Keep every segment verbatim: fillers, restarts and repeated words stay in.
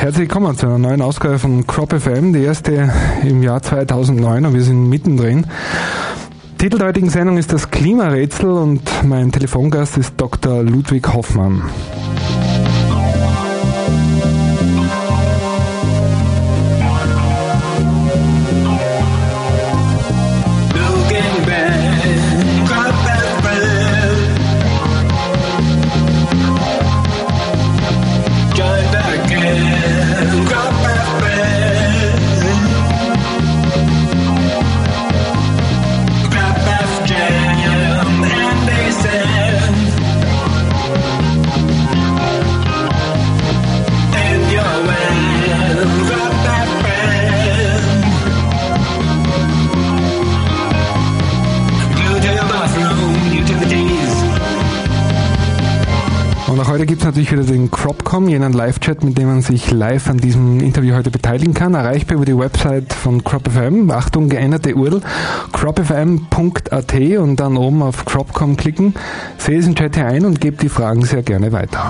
Herzlich willkommen zu einer neuen Ausgabe von Crop F M, die erste im Jahr zweitausendneun, und wir sind mittendrin. Titel der heutigen Sendung ist das Klimarätsel und mein Telefongast ist Doktor Ludwig Hoffmann. Und auch heute gibt es natürlich wieder den Cropcom, jenen Live-Chat, mit dem man sich live an diesem Interview heute beteiligen kann. Erreichbar über die Website von Crop F M. Achtung, geänderte U R L, crop f m punkt a t und dann oben auf Cropcom klicken. Sehe es in den Chat hier ein und gebe die Fragen sehr gerne weiter.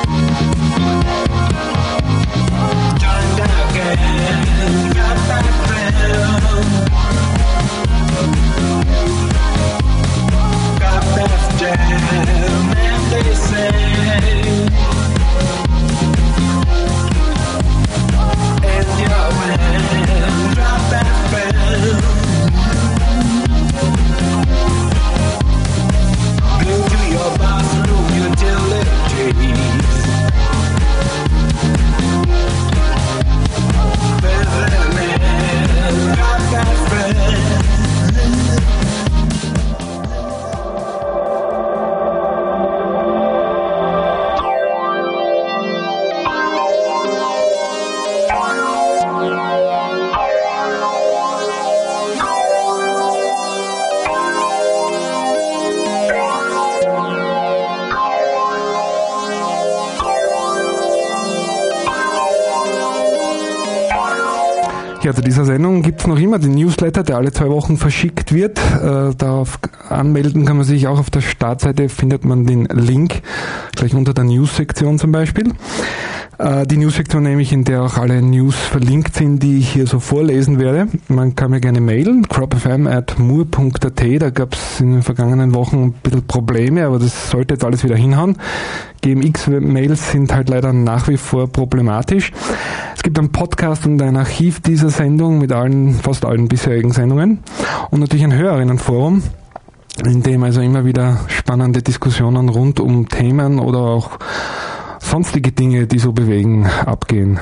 Ja, zu dieser Sendung gibt es noch immer den Newsletter, der alle zwei Wochen verschickt wird. Äh, darauf anmelden kann man sich auch auf der Startseite, findet man den Link, gleich unter der News-Sektion zum Beispiel. Äh, die News-Sektion nämlich, in der auch alle News verlinkt sind, die ich hier so vorlesen werde. Man kann mir gerne mailen, crop f m at mur punkt a t. Da gab es in den vergangenen Wochen ein bisschen Probleme, aber das sollte jetzt alles wieder hinhauen. G M X-Mails sind halt leider nach wie vor problematisch. Es gibt einen Podcast und ein Archiv dieser Sendung mit allen, fast allen bisherigen Sendungen und natürlich ein Hörerinnenforum, in dem also immer wieder spannende Diskussionen rund um Themen oder auch sonstige Dinge, die so bewegen, abgehen.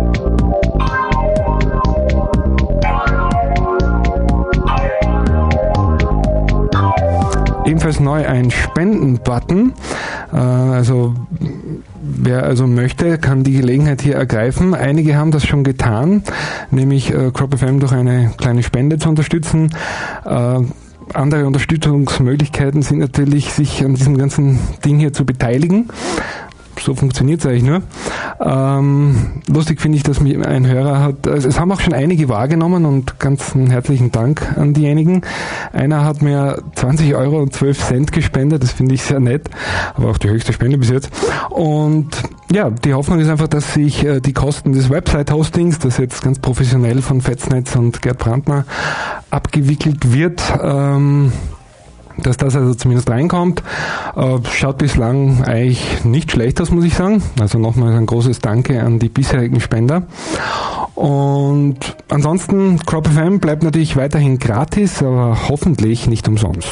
Ebenfalls neu ein Spenden-Button. Also wer also möchte, kann die Gelegenheit hier ergreifen. Einige haben das schon getan, nämlich Crop F M durch eine kleine Spende zu unterstützen. Andere Unterstützungsmöglichkeiten sind natürlich, sich an diesem ganzen Ding hier zu beteiligen. So funktioniert es eigentlich nur. Ähm, lustig finde ich, dass mich ein Hörer hat, also es haben auch schon einige wahrgenommen und ganz einen herzlichen Dank an diejenigen. Einer hat mir zwanzig Euro und zwölf Cent gespendet, das finde ich sehr nett, aber auch die höchste Spende bis jetzt. Und ja, die Hoffnung ist einfach, dass sich äh, die Kosten des Website-Hostings, das jetzt ganz professionell von Fetznetz und Gerd Brandner abgewickelt wird, ähm, dass das also zumindest reinkommt. Äh, schaut bislang eigentlich nicht schlecht aus, muss ich sagen. Also nochmal ein großes Danke an die bisherigen Spender. Und ansonsten, Crop F M bleibt natürlich weiterhin gratis, aber hoffentlich nicht umsonst.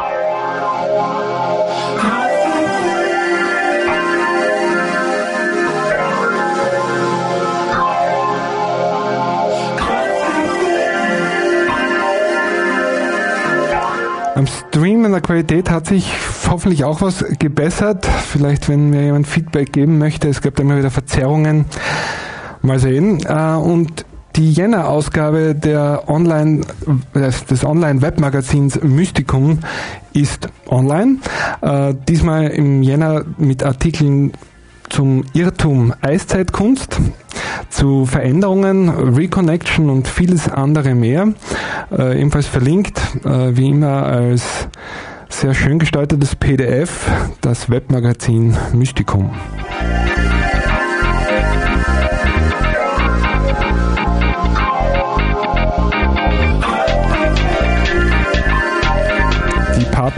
Am Stream in der Qualität hat sich hoffentlich auch was gebessert. Vielleicht, wenn mir jemand Feedback geben möchte. Es gab immer wieder Verzerrungen. Mal sehen. Und die Jänner-Ausgabe der Online, des Online-Webmagazins Mysticum ist online. Diesmal im Jänner mit Artikeln zum Irrtum Eiszeitkunst, zu Veränderungen, Reconnection und vieles andere mehr. Äh, ebenfalls verlinkt, äh, wie immer als sehr schön gestaltetes P D F, das Webmagazin Mysticum.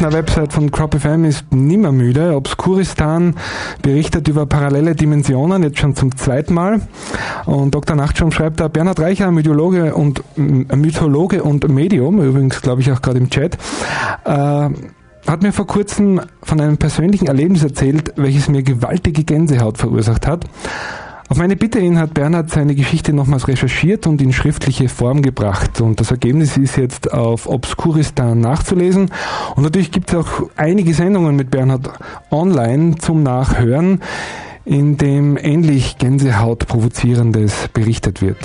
Partner-Website von Crop F M ist nimmer müde. Obskuristan berichtet über parallele Dimensionen, jetzt schon zum zweiten Mal. Und Doktor Nachtschaum schreibt da, Bernhard Reicher, Mythologe und, äh, Mythologe und Medium, übrigens glaube ich auch gerade im Chat, äh, hat mir vor kurzem von einem persönlichen Erlebnis erzählt, welches mir gewaltige Gänsehaut verursacht hat. Auf meine Bitte hin hat Bernhard seine Geschichte nochmals recherchiert und in schriftliche Form gebracht. Und das Ergebnis ist jetzt auf Obskuristan nachzulesen. Und natürlich gibt es auch einige Sendungen mit Bernhard online zum Nachhören, in dem ähnlich Gänsehaut provozierendes berichtet wird.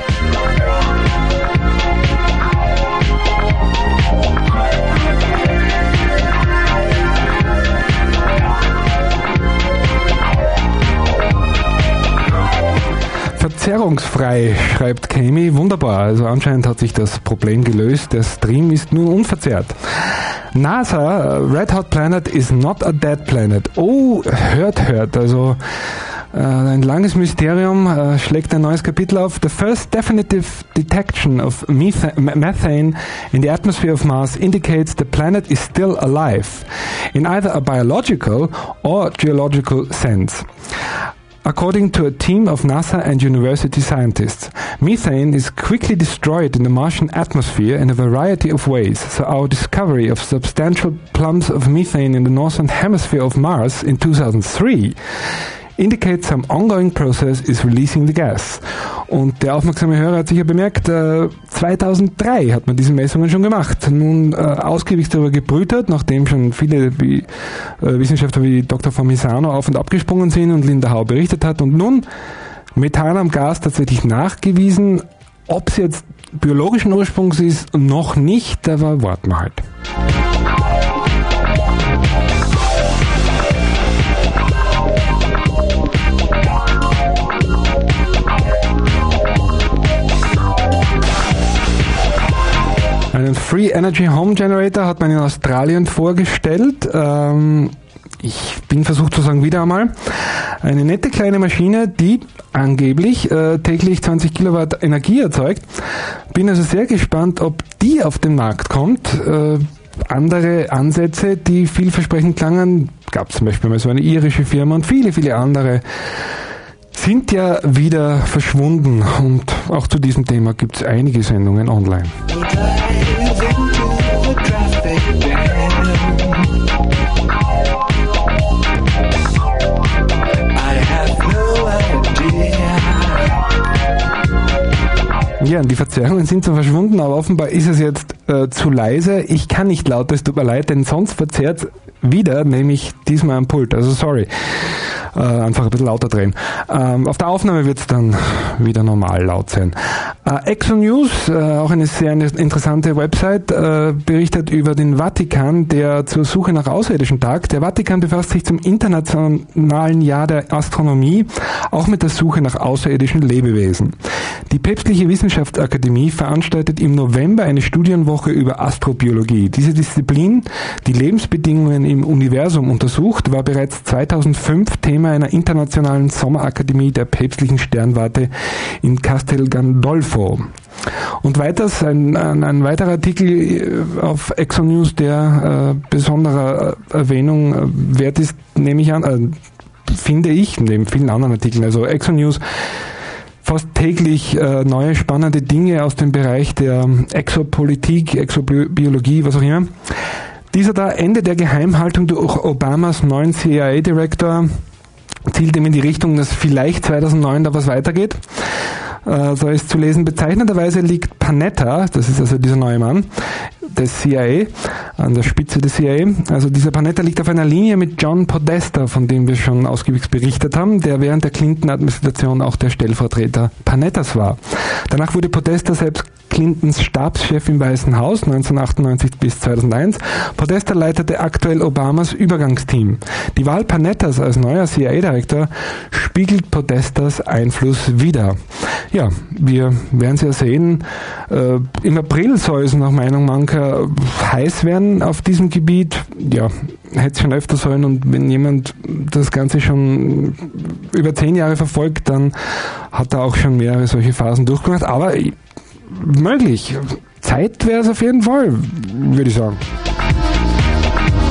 Verzerrungsfrei, schreibt Kami. Wunderbar, also anscheinend hat sich das Problem gelöst. Der Stream ist nun unverzerrt. NASA, Red Hot Planet is not a dead planet. Oh, hört, hört. Also äh, ein langes Mysterium äh, schlägt ein neues Kapitel auf. The first definitive detection of metha- methane in the atmosphere of Mars indicates the planet is still alive in either a biological or geological sense. According to a team of NASA and university scientists, methane is quickly destroyed in the Martian atmosphere in a variety of ways, so our discovery of substantial plumes of methane in the northern hemisphere of Mars in two thousand three indicates some ongoing process is releasing the gas. Und der aufmerksame Hörer hat sicher bemerkt, äh, zweitausenddrei hat man diese Messungen schon gemacht. Nun äh, ausgiebig darüber gebrütet, nachdem schon viele wie, äh, Wissenschaftler wie Doktor Formisano auf und abgesprungen sind und Linda Hau berichtet hat. Und nun Methan am Gas tatsächlich nachgewiesen. Ob es jetzt biologischen Ursprungs ist, noch nicht, aber warten wir halt. Einen Free Energy Home Generator hat man in Australien vorgestellt. Ähm, ich bin versucht zu sagen, wieder einmal. Eine nette kleine Maschine, die angeblich äh, täglich zwanzig Kilowatt Energie erzeugt. Bin also sehr gespannt, ob die auf den Markt kommt. Äh, andere Ansätze, die vielversprechend klangen, gab es zum Beispiel mal so eine irische Firma und viele, viele andere, sind ja wieder verschwunden. Und auch zu diesem Thema gibt es einige Sendungen online. Ja, die Verzerrungen sind zwar verschwunden, aber offenbar ist es jetzt äh, zu leise. Ich kann nicht lauter, es tut mir leid, denn sonst verzerrt wieder, nämlich diesmal am Pult. Also sorry. Äh, einfach ein bisschen lauter drehen. Ähm, auf der Aufnahme wird es dann wieder normal laut sein. Äh, Exo News, äh, auch eine sehr interessante Website, äh, berichtet über den Vatikan, der zur Suche nach Außerirdischen tagt. Der Vatikan befasst sich zum internationalen Jahr der Astronomie auch mit der Suche nach außerirdischen Lebewesen. Die Päpstliche Wissenschaftsakademie veranstaltet im November eine Studienwoche über Astrobiologie. Diese Disziplin, die Lebensbedingungen im Universum untersucht, war bereits zweitausendfünf Thema einer internationalen Sommerakademie der päpstlichen Sternwarte in Castel Gandolfo. Und weiters, ein, ein, ein weiterer Artikel auf Exo News, der äh, besonderer Erwähnung äh, wert ist, nehme ich an, äh, finde ich, neben vielen anderen Artikeln, also Exo News, fast täglich äh, neue spannende Dinge aus dem Bereich der Exopolitik, Exobiologie, was auch immer. Dieser da, Ende der Geheimhaltung durch Obamas neuen C I A-Direktor, zielt ihm in die Richtung, dass vielleicht zweitausendneun da was weitergeht. Äh, so ist zu lesen. Bezeichnenderweise liegt Panetta, das ist also dieser neue Mann des C I A, an der Spitze des C I A. Also dieser Panetta liegt auf einer Linie mit John Podesta, von dem wir schon ausgiebig berichtet haben, der während der Clinton-Administration auch der Stellvertreter Panettas war. Danach wurde Podesta selbst Clintons Stabschef im Weißen Haus neunzehnhundertachtundneunzig bis zweitausendeins. Podesta leitete aktuell Obamas Übergangsteam. Die Wahl Panettas als neuer C I A-Direktor spiegelt Podestas Einfluss wider. Ja, wir werden es ja sehen. Äh, Im April soll es nach Meinung mancher heiß werden auf diesem Gebiet. Ja, hätte es schon öfter sollen, und wenn jemand das Ganze schon über zehn Jahre verfolgt, dann hat er auch schon mehrere solche Phasen durchgemacht. Aber möglich. Zeit wäre es auf jeden Fall, würde ich sagen.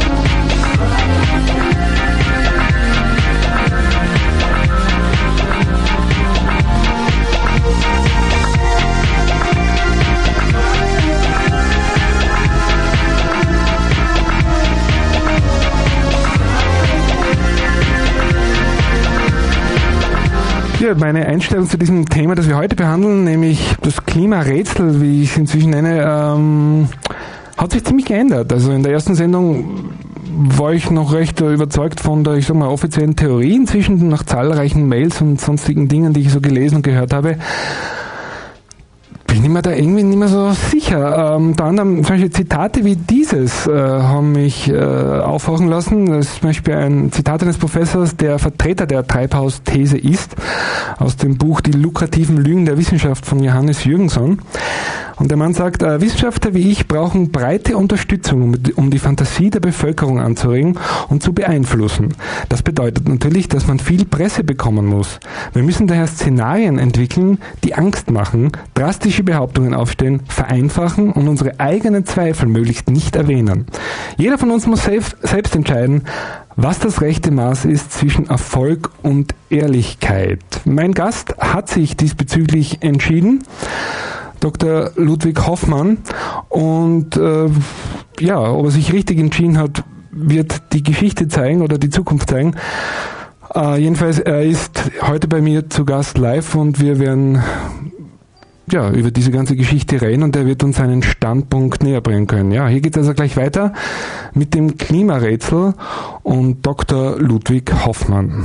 Ja, meine Einstellung zu diesem Thema, das wir heute behandeln, nämlich das Klimarätsel, wie ich es inzwischen nenne, ähm, hat sich ziemlich geändert. Also in der ersten Sendung war ich noch recht überzeugt von der, ich sag mal, offiziellen Theorie. Inzwischen nach zahlreichen Mails und sonstigen Dingen, die ich so gelesen und gehört habe, bin ich mir da irgendwie nicht mehr so sicher. Ähm, unter anderem zum Beispiel Zitate wie dieses äh, haben mich äh, aufhorchen lassen. Das ist zum Beispiel ein Zitat eines Professors, der Vertreter der Treibhausthese ist, aus dem Buch Die lukrativen Lügen der Wissenschaft von Johannes Jürgenson. Und der Mann sagt, äh, Wissenschaftler wie ich brauchen breite Unterstützung, um, um die Fantasie der Bevölkerung anzuregen und zu beeinflussen. Das bedeutet natürlich, dass man viel Presse bekommen muss. Wir müssen daher Szenarien entwickeln, die Angst machen, drastische Behauptungen aufstellen, vereinfachen und unsere eigenen Zweifel möglichst nicht erwähnen. Jeder von uns muss selbst, selbst entscheiden, was das rechte Maß ist zwischen Erfolg und Ehrlichkeit. Mein Gast hat sich diesbezüglich entschieden, Doktor Ludwig Hoffmann, und äh, ja, ob er sich richtig entschieden hat, wird die Geschichte zeigen oder die Zukunft zeigen. Äh, jedenfalls, er ist heute bei mir zu Gast live und wir werden ja über diese ganze Geschichte reden und er wird uns einen Standpunkt näher bringen können. Ja, hier geht es also gleich weiter mit dem Klimarätsel und Doktor Ludwig Hoffmann.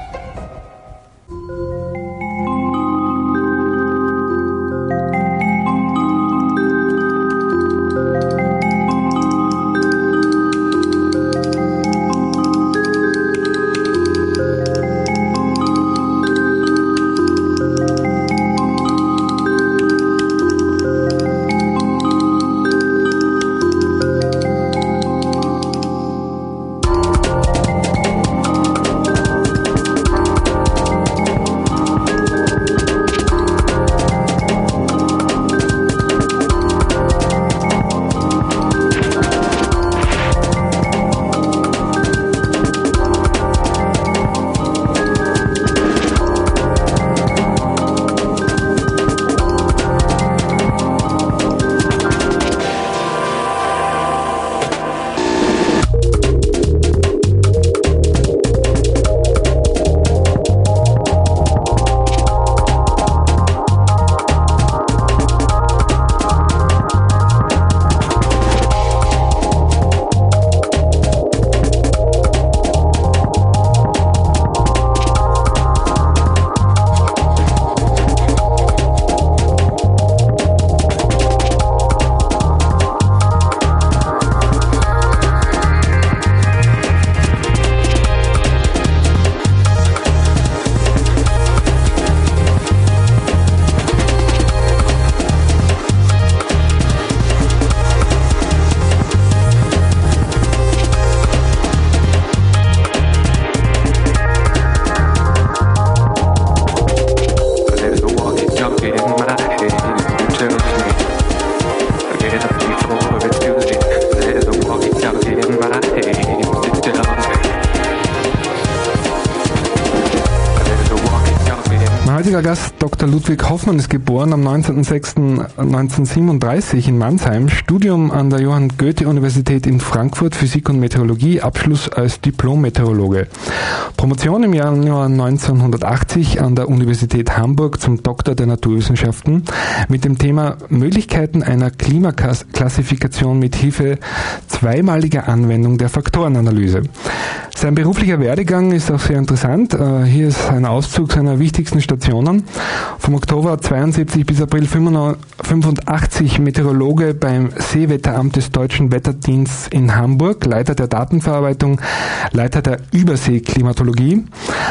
Gast Doktor Ludwig Hoffmann ist geboren am neunzehnten sechsten neunzehnhundertsiebenunddreißig in Mannheim, Studium an der Johann Goethe-Universität in Frankfurt, Physik und Meteorologie, Abschluss als Diplom-Meteorologe. Promotion im Januar neunzehnhundertachtzig an der Universität Hamburg zum Doktor der Naturwissenschaften mit dem Thema Möglichkeiten einer Klimaklassifikation mit Hilfe zweimaliger Anwendung der Faktorenanalyse. Sein beruflicher Werdegang ist auch sehr interessant. Hier ist ein Auszug seiner wichtigsten Stationen. Vom Oktober zweiundsiebzig bis April fünfundachtzig Meteorologe beim Seewetteramt des Deutschen Wetterdienstes in Hamburg, Leiter der Datenverarbeitung, Leiter der Überseeklimatologie.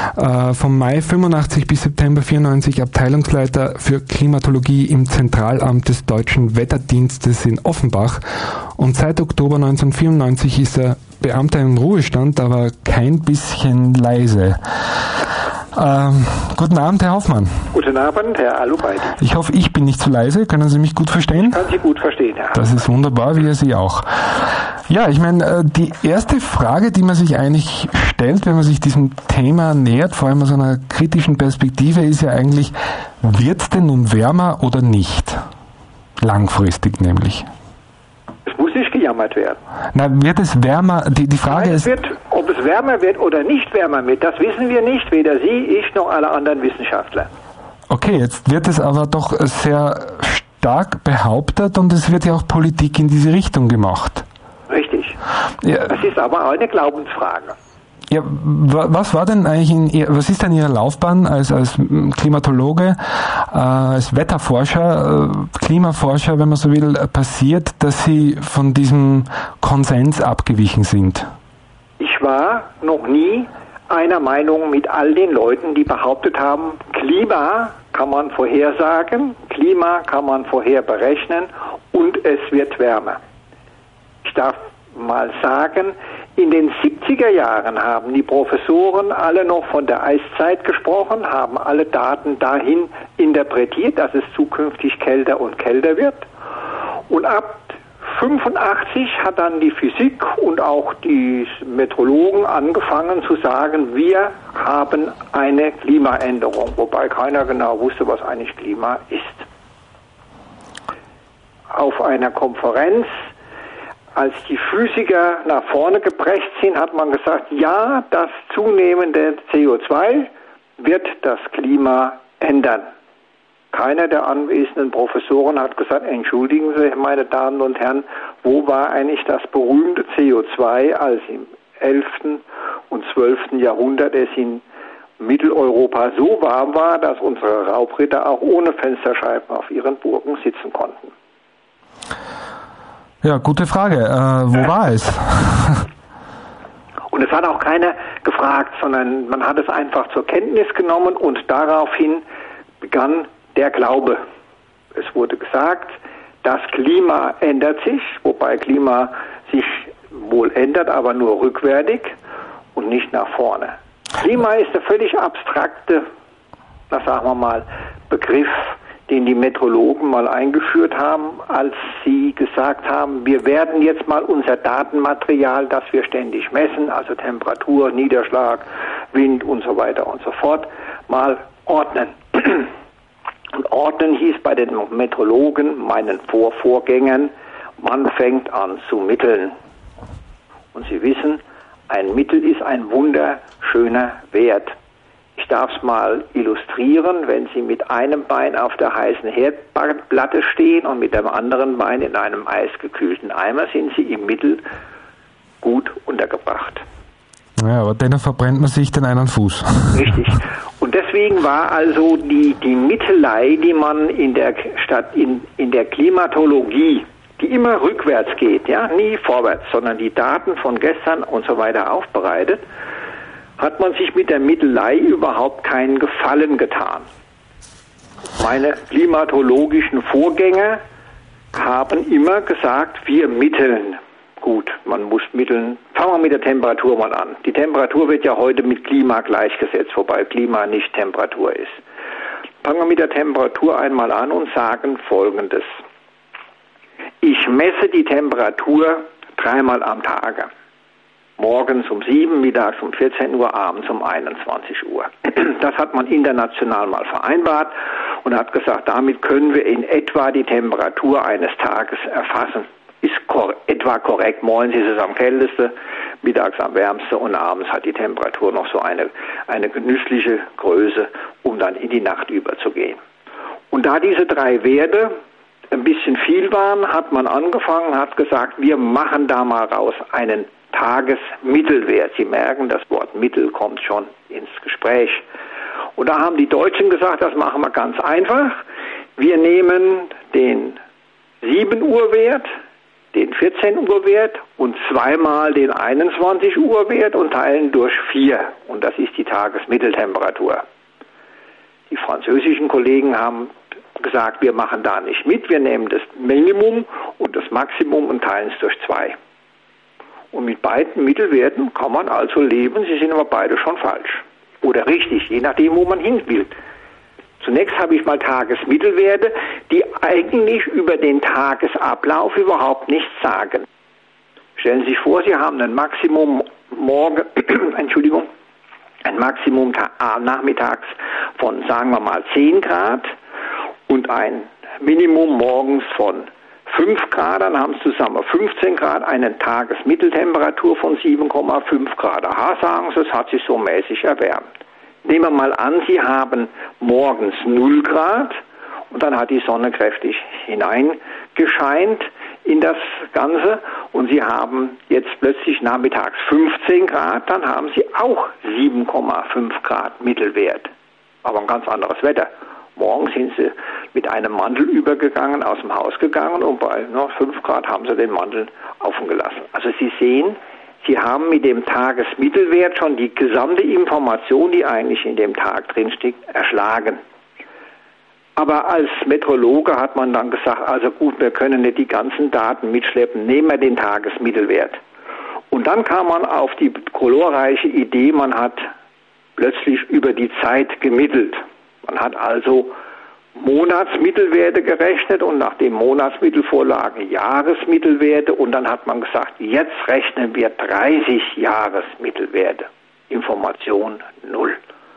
Vom Mai fünfundachtzig bis September vierundneunzig Abteilungsleiter für Klimatologie im Zentralamt des Deutschen Wetterdienstes in Offenbach. Und seit Oktober neunzehnhundertvierundneunzig ist er Beamter im Ruhestand, aber kein bisschen leise. Ähm, guten Abend, Herr Hoffmann. Guten Abend, Herr Alubaidi. Ich hoffe, ich bin nicht zu leise. Können Sie mich gut verstehen? Ich kann Sie gut verstehen, ja. Das ist wunderbar, wie ihr Sie auch. Ja, ich meine, die erste Frage, die man sich eigentlich stellt, wenn man sich diesem Thema nähert, vor allem aus einer kritischen Perspektive, ist ja eigentlich, wird es denn nun wärmer oder nicht? Langfristig nämlich. Es muss nicht gejammert werden. Na, wird es wärmer? Die, die Frage Nein, ist... es wird Ob es wärmer wird oder nicht wärmer wird, das wissen wir nicht, weder Sie, ich noch alle anderen Wissenschaftler. Okay, jetzt wird es aber doch sehr stark behauptet und es wird ja auch Politik in diese Richtung gemacht. Richtig. Ja. Das ist aber auch eine Glaubensfrage. Ja, was war denn eigentlich in Ihr, was ist denn Ihre Laufbahn als, als Klimatologe, äh, als Wetterforscher, äh, Klimaforscher, wenn man so will, passiert, dass Sie von diesem Konsens abgewichen sind? Ich war noch nie einer Meinung mit all den Leuten, die behauptet haben, Klima kann man vorhersagen, Klima kann man vorher berechnen und es wird wärmer. Ich darf mal sagen, in den siebziger Jahren haben die Professoren alle noch von der Eiszeit gesprochen, haben alle Daten dahin interpretiert, dass es zukünftig kälter und kälter wird. Und ab fünfundachtzig hat dann die Physik und auch die Meteorologen angefangen zu sagen, wir haben eine Klimaänderung, wobei keiner genau wusste, was eigentlich Klima ist. Auf einer Konferenz, als die Physiker nach vorne geprescht sind, hat man gesagt, ja, das zunehmende C O zwei wird das Klima ändern. Keiner der anwesenden Professoren hat gesagt, entschuldigen Sie, meine Damen und Herren, wo war eigentlich das berühmte C O zwei, als im elften und zwölften Jahrhundert es in Mitteleuropa so warm war, dass unsere Raubritter auch ohne Fensterscheiben auf ihren Burgen sitzen konnten. Ja, gute Frage. Äh, wo war es? Und es hat auch keiner gefragt, sondern man hat es einfach zur Kenntnis genommen und daraufhin begann der Glaube. Es wurde gesagt, das Klima ändert sich, wobei Klima sich wohl ändert, aber nur rückwärtig und nicht nach vorne. Klima ist der völlig abstrakte, na sagen wir mal, Begriff, den die Meteorologen mal eingeführt haben, als sie gesagt haben, wir werden jetzt mal unser Datenmaterial, das wir ständig messen, also Temperatur, Niederschlag, Wind und so weiter und so fort, mal ordnen. Und ordnen hieß bei den Meteorologen, meinen Vorvorgängern, man fängt an zu mitteln. Und Sie wissen, ein Mittel ist ein wunderschöner Wert. Ich darf es mal illustrieren, wenn Sie mit einem Bein auf der heißen Herdplatte stehen und mit dem anderen Bein in einem eisgekühlten Eimer, sind Sie im Mittel gut untergebracht. Ja, aber dennoch verbrennt man sich den einen Fuß. Richtig. Und deswegen war also die, die Mittelei, die man in der Stadt, in, in der Klimatologie, die immer rückwärts geht, ja, nie vorwärts, sondern die Daten von gestern und so weiter aufbereitet, hat man sich mit der Mittelei überhaupt keinen Gefallen getan. Meine klimatologischen Vorgänger haben immer gesagt, wir mitteln. Gut, man muss mitteln. Fangen wir mit der Temperatur mal an. Die Temperatur wird ja heute mit Klima gleichgesetzt, wobei Klima nicht Temperatur ist. Fangen wir mit der Temperatur einmal an und sagen Folgendes. Ich messe die Temperatur dreimal am Tage. Morgens um sieben, mittags um vierzehn Uhr, abends um einundzwanzig Uhr. Das hat man international mal vereinbart und hat gesagt, damit können wir in etwa die Temperatur eines Tages erfassen. Ist kor- etwa korrekt. Morgens ist es am kältesten, mittags am wärmsten und abends hat die Temperatur noch so eine, eine genüssliche Größe, um dann in die Nacht überzugehen. Und da diese drei Werte ein bisschen viel waren, hat man angefangen, hat gesagt, wir machen da mal raus einen Tagesmittelwert. Sie merken, das Wort Mittel kommt schon ins Gespräch. Und da haben die Deutschen gesagt, das machen wir ganz einfach. Wir nehmen den sieben Uhr Wert, den vierzehn Uhr Wert und zweimal den einundzwanzig Uhr Wert und teilen durch vier. Und das ist die Tagesmitteltemperatur. Die französischen Kollegen haben gesagt, wir machen da nicht mit. Wir nehmen das Minimum und das Maximum und teilen es durch zwei. Und mit beiden Mittelwerten kann man also leben, sie sind aber beide schon falsch. Oder richtig, je nachdem, wo man hin will. Zunächst habe ich mal Tagesmittelwerte, die eigentlich über den Tagesablauf überhaupt nichts sagen. Stellen Sie sich vor, Sie haben ein Maximum morgen, Entschuldigung, ein Maximum nachmittags von, sagen wir mal, zehn Grad und ein Minimum morgens von fünf Grad, dann haben sie zusammen fünfzehn Grad, eine Tagesmitteltemperatur von sieben Komma fünf Grad. Aha, sagen sie, es hat sich so mäßig erwärmt. Nehmen wir mal an, Sie haben morgens null Grad und dann hat die Sonne kräftig hineingescheint in das Ganze und Sie haben jetzt plötzlich nachmittags fünfzehn Grad, dann haben Sie auch sieben Komma fünf Grad Mittelwert. Aber ein ganz anderes Wetter. Morgen sind Sie mit einem Mantel übergegangen, aus dem Haus gegangen und bei noch fünf Grad haben Sie den Mantel offen gelassen. Also Sie sehen, Sie haben mit dem Tagesmittelwert schon die gesamte Information, die eigentlich in dem Tag drinsteckt, erschlagen. Aber als Meteorologe hat man dann gesagt, also gut, wir können nicht die ganzen Daten mitschleppen, nehmen wir den Tagesmittelwert. Und dann kam man auf die glorreiche Idee, man hat plötzlich über die Zeit gemittelt. Man hat also Monatsmittelwerte gerechnet und nach dem Monatsmittel vorlagen Jahresmittelwerte und dann hat man gesagt, jetzt rechnen wir dreißig Jahresmittelwerte. Information null.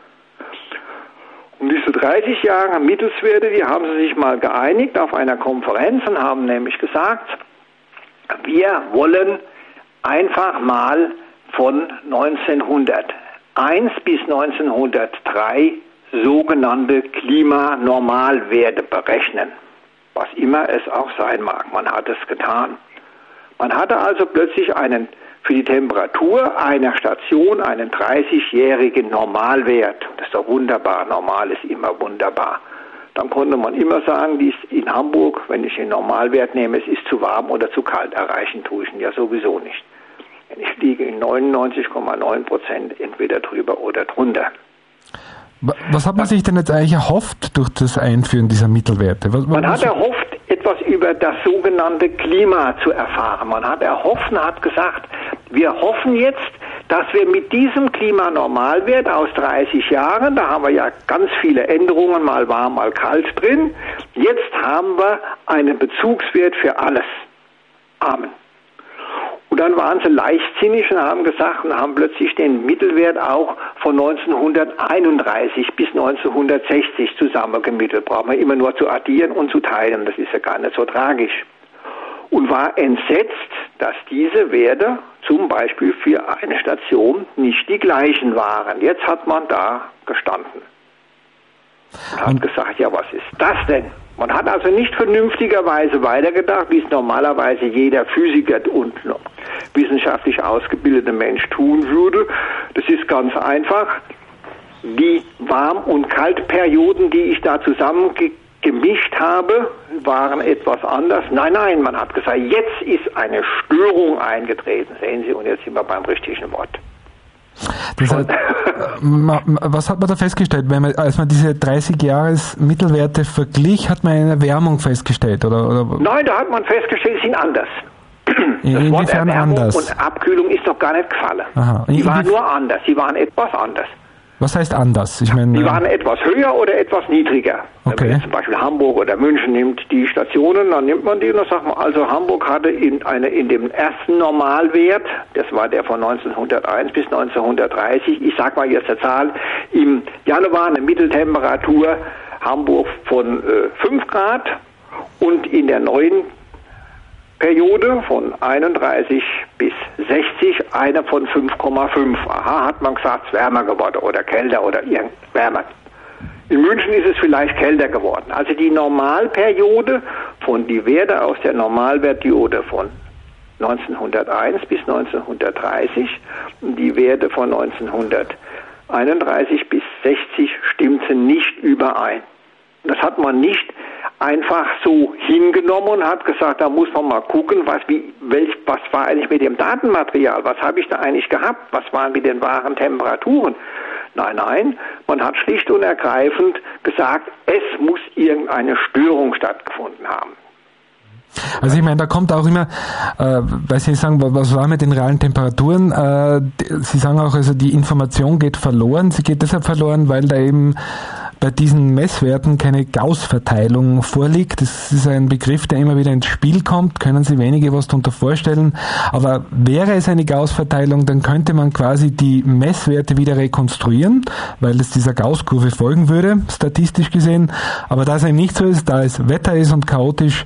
Und diese dreißig Jahre Mittelswerte, die haben sie sich mal geeinigt auf einer Konferenz und haben nämlich gesagt, wir wollen einfach mal von neunzehnhunderteins bis neunzehnhundertdrei sogenannte Klimanormalwerte berechnen, was immer es auch sein mag. Man hat es getan. Man hatte also plötzlich einen für die Temperatur einer Station einen dreißigjährigen Normalwert. Das ist doch wunderbar. Normal ist immer wunderbar. Dann konnte man immer sagen, dies in Hamburg, wenn ich den Normalwert nehme, es ist zu warm oder zu kalt. Erreichen tue ich ihn ja sowieso nicht. Ich liege in neunundneunzig Komma neun Prozent entweder drüber oder drunter. Was hat man sich denn jetzt eigentlich erhofft durch das Einführen dieser Mittelwerte? Was, was man hat erhofft, etwas über das sogenannte Klima zu erfahren. Man hat erhofft und hat gesagt, wir hoffen jetzt, dass wir mit diesem Klimanormalwert aus dreißig Jahren, da haben wir ja ganz viele Änderungen, mal warm, mal kalt drin, jetzt haben wir einen Bezugswert für alles. Amen. Und dann waren sie leichtsinnig und haben gesagt und haben plötzlich den Mittelwert auch von neunzehnhunderteinunddreißig bis neunzehnhundertsechzig zusammengemittelt. Braucht man immer nur zu addieren und zu teilen. Das ist ja gar nicht so tragisch. Und war entsetzt, dass diese Werte zum Beispiel für eine Station nicht die gleichen waren. Jetzt hat man da gestanden und hat gesagt, ja, was ist das denn? Man hat also nicht vernünftigerweise weitergedacht, wie es normalerweise jeder Physiker und wissenschaftlich ausgebildete Mensch tun würde. Das ist ganz einfach. Die Warm- und Kaltperioden, die ich da zusammengemischt habe, waren etwas anders. Nein, nein, man hat gesagt, jetzt ist eine Störung eingetreten. Sehen Sie, und jetzt sind wir beim richtigen Wort. Das heißt, was hat man da festgestellt? Wenn man, als man diese dreißig Jahres Mittelwerte verglich, hat man eine Erwärmung festgestellt? Oder, oder? Nein, da hat man festgestellt, sie sind anders. Das Wort Erwärmung anders? Und Abkühlung ist doch gar nicht gefallen. Aha. Die waren nur anders, sie waren etwas anders. Was heißt anders? Ich meine, die waren etwas höher oder etwas niedriger. Okay. Wenn man zum Beispiel Hamburg oder München nimmt, die Stationen, dann nimmt man die und dann sagt man, also Hamburg hatte in, eine, in dem ersten Normalwert, das war der von neunzehnhunderteins bis neunzehnhundertdreißig, ich sag mal jetzt eine Zahl, im Januar eine Mitteltemperatur Hamburg von äh, fünf Grad und in der neuen Periode von einunddreißig bis sechzig eine von fünf Komma fünf. Aha, hat man gesagt, es ist wärmer geworden oder kälter oder irgend wärmer. In München ist es vielleicht kälter geworden. Also die Normalperiode von die Werte aus der Normalwertdiode von neunzehnhunderteins bis neunzehnhundertdreißig und die Werte von neunzehnhunderteinunddreißig bis sechzig stimmten nicht überein. Das hat man nicht einfach so hingenommen und hat gesagt, da muss man mal gucken, was, wie, welch, was war eigentlich mit dem Datenmaterial, was habe ich da eigentlich gehabt, was waren mit den wahren Temperaturen. Nein, nein, man hat schlicht und ergreifend gesagt, es muss irgendeine Störung stattgefunden haben. Also ich meine, da kommt auch immer, äh, weil Sie sagen, was war mit den realen Temperaturen? Äh, Sie sagen auch, also die Information geht verloren. Sie geht deshalb verloren, weil da eben bei diesen Messwerten keine Gauss-Verteilung vorliegt. Das ist ein Begriff, der immer wieder ins Spiel kommt. Können Sie wenige was darunter vorstellen. Aber wäre es eine Gauss-Verteilung, dann könnte man quasi die Messwerte wieder rekonstruieren, weil es dieser Gauss-Kurve folgen würde, statistisch gesehen. Aber da es eben nicht so ist, da es Wetter ist und chaotisch,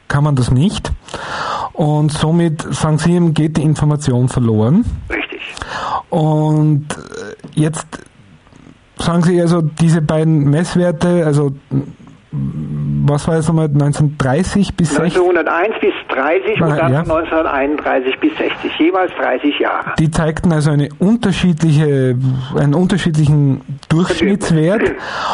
kann man das nicht. Und somit, sagen Sie, geht die Information verloren. Richtig. Und jetzt sagen Sie also, diese beiden Messwerte, also was war jetzt nochmal, neunzehnhundertdreißig bis sechzig? neunzehnhunderteins bis dreißig und dann ja. neunzehnhunderteinunddreißig bis sechzig, jeweils dreißig Jahre. Die zeigten also eine unterschiedliche, einen unterschiedlichen Durchschnittswert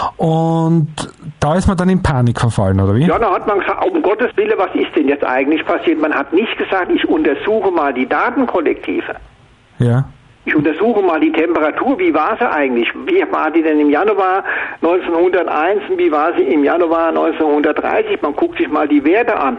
und da ist man dann in Panik verfallen, oder wie? Ja, da hat man gesagt, um Gottes Willen, was ist denn jetzt eigentlich passiert? Man hat nicht gesagt, ich untersuche mal die Datenkollektive. Ja. Ich untersuche mal die Temperatur, wie war sie eigentlich? Wie war die denn im Januar neunzehnhunderteins und wie war sie im Januar neunzehnhundertdreißig? Man guckt sich mal die Werte an.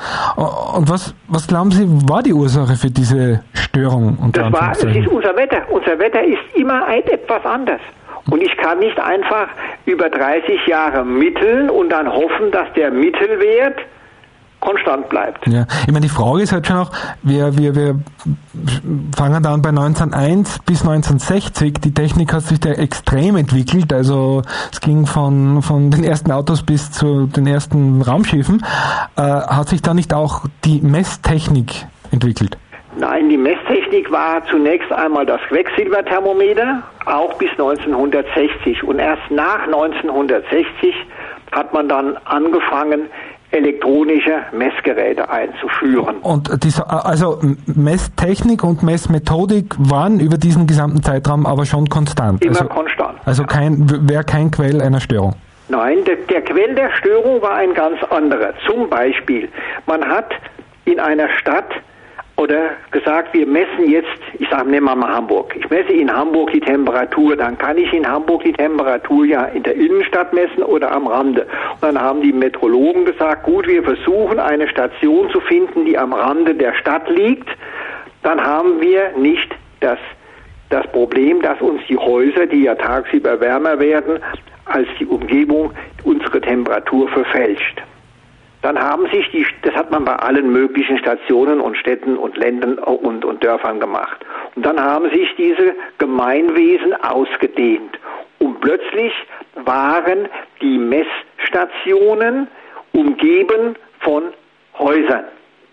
Und was, was glauben Sie, war die Ursache für diese Störung? Das war, es ist unser Wetter. Unser Wetter ist immer ein, etwas anders. Und ich kann nicht einfach über dreißig Jahre mitteln und dann hoffen, dass der Mittelwert konstant bleibt. Ja, ich meine, die Frage ist halt schon auch, wir, wir, wir fangen dann bei neunzehnhunderteins bis neunzehnhundertsechzig, die Technik hat sich da extrem entwickelt, also es ging von, von den ersten Autos bis zu den ersten Raumschiffen, äh, hat sich da nicht auch die Messtechnik entwickelt? Nein, die Messtechnik war zunächst einmal das Quecksilberthermometer, auch bis neunzehnhundertsechzig. Und erst nach neunzehnhundertsechzig hat man dann angefangen, elektronische Messgeräte einzuführen. Und diese, also Messtechnik und Messmethodik waren über diesen gesamten Zeitraum aber schon konstant? Immer also, konstant. Also kein, wäre kein Quell einer Störung? Nein, der, der Quell der Störung war ein ganz anderer. Zum Beispiel, man hat in einer Stadt oder gesagt, wir messen jetzt, ich sage, nehmen wir mal Hamburg. Ich messe in Hamburg die Temperatur, dann kann ich in Hamburg die Temperatur ja in der Innenstadt messen oder am Rande. Und dann haben die Meteorologen gesagt, gut, wir versuchen eine Station zu finden, die am Rande der Stadt liegt. Dann haben wir nicht das, das Problem, dass uns die Häuser, die ja tagsüber wärmer werden, als die Umgebung unsere Temperatur verfälscht. Dann haben sich die, das hat man bei allen möglichen Stationen und Städten und Ländern und, und Dörfern gemacht. Und dann haben sich diese Gemeinwesen ausgedehnt. Und plötzlich waren die Messstationen umgeben von Häusern.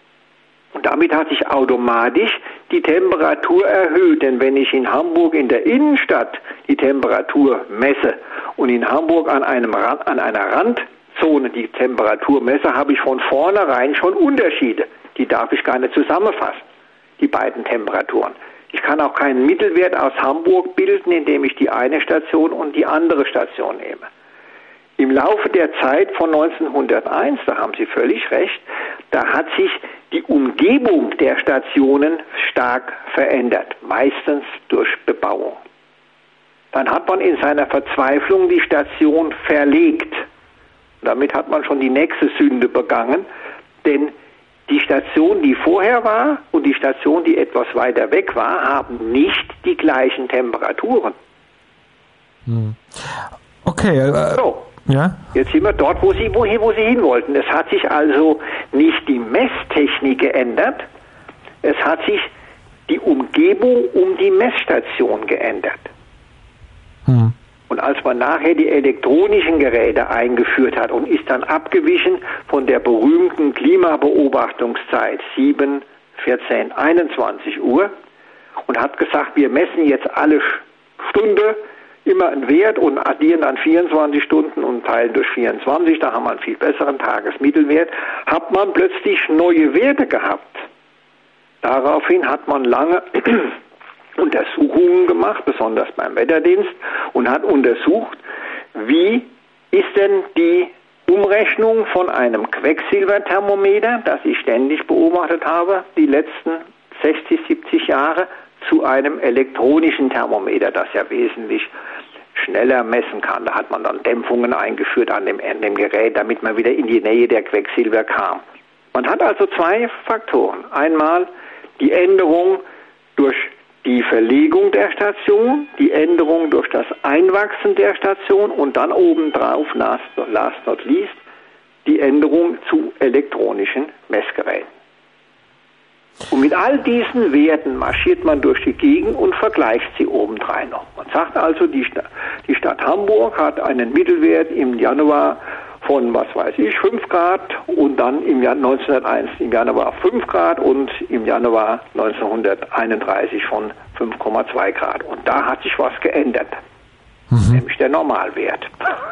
Und damit hat sich automatisch die Temperatur erhöht. Denn wenn ich in Hamburg in der Innenstadt die Temperatur messe und in Hamburg an einem an einer Randzone die Temperatur messe, habe ich von vornherein schon Unterschiede. Die darf ich gar nicht zusammenfassen, die beiden Temperaturen. Ich kann auch keinen Mittelwert aus Hamburg bilden, indem ich die eine Station und die andere Station nehme. Im Laufe der Zeit von neunzehnhunderteins, da haben Sie völlig recht, da hat sich die Umgebung der Stationen stark verändert, meistens durch Bebauung. Dann hat man in seiner Verzweiflung die Station verlegt. Damit hat man schon die nächste Sünde begangen, denn die Station, die vorher war und die Station, die etwas weiter weg war, haben nicht die gleichen Temperaturen. Hm. Okay. Äh, so, ja? Jetzt sind wir dort, wo Sie, wohin, wo Sie hin wollten. Es hat sich also nicht die Messtechnik geändert, es hat sich die Umgebung um die Messstation geändert. Hm. Und als man nachher die elektronischen Geräte eingeführt hat und ist dann abgewichen von der berühmten Klimabeobachtungszeit sieben, vierzehn, einundzwanzig Uhr und hat gesagt, wir messen jetzt alle Stunde immer einen Wert und addieren dann vierundzwanzig Stunden und teilen durch vierundzwanzig, da haben wir einen viel besseren Tagesmittelwert, hat man plötzlich neue Werte gehabt. Daraufhin hat man lange Untersuchungen gemacht, besonders beim Wetterdienst, und hat untersucht, wie ist denn die Umrechnung von einem Quecksilberthermometer, das ich ständig beobachtet habe, die letzten sechzig, siebzig Jahre, zu einem elektronischen Thermometer, das ja wesentlich schneller messen kann. Da hat man dann Dämpfungen eingeführt an dem, an dem Gerät, damit man wieder in die Nähe der Quecksilber kam. Man hat also zwei Faktoren. Einmal die Änderung durch die Verlegung der Station, die Änderung durch das Einwachsen der Station und dann obendrauf, last not least, die Änderung zu elektronischen Messgeräten. Und mit all diesen Werten marschiert man durch die Gegend und vergleicht sie obendrein noch. Man sagt also, die Stadt, die Stadt Hamburg hat einen Mittelwert im Januar von von, was weiß ich, fünf Grad und dann im Jahr neunzehnhunderteins im Januar fünf Grad und im Januar neunzehnhunderteinunddreißig von fünf Komma zwei Grad. Und da hat sich was geändert, mhm. nämlich der Normalwert.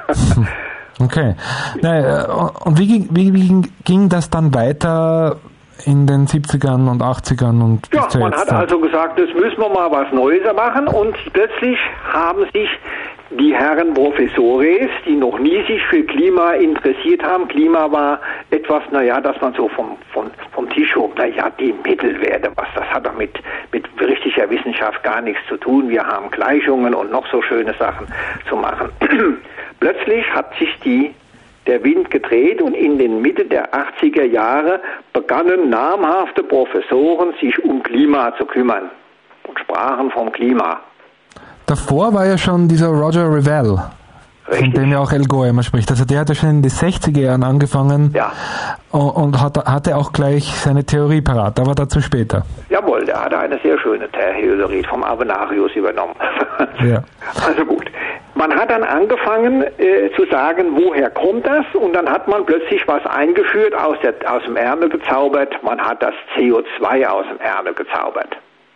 Okay. Und wie, wie, wie ging das dann weiter in den siebzigern und achtzigern und ja, man hat also gesagt, das müssen wir mal was Neues machen und plötzlich haben sich die Herren Professores, die noch nie sich für Klima interessiert haben, Klima war etwas, naja, dass man so vom, vom, vom Tisch hob, naja, die Mittelwerte, was, das hat doch mit, mit richtiger Wissenschaft gar nichts zu tun, wir haben Gleichungen und noch so schöne Sachen zu machen. Plötzlich hat sich die der Wind gedreht und in den Mitte der achtziger Jahre begannen namhafte Professoren sich um Klima zu kümmern und sprachen vom Klima. Davor war ja schon dieser Roger Revelle, Richtig. von dem ja auch Al Gore immer spricht. Also der hat ja schon in den sechziger Jahren angefangen ja. und hat, hatte auch gleich seine Theorie parat, aber dazu später. Jawohl, der hatte eine sehr schöne Theorie vom Avenarius übernommen. Ja. Also gut. Man hat dann angefangen äh, zu sagen, woher kommt das? Und dann hat man plötzlich was eingeführt, aus, der, aus dem Ärmel gezaubert. Man hat das C O zwei aus dem Ärmel gezaubert.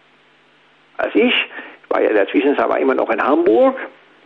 Als ich, war ja in der Zwischenzeit war immer noch in Hamburg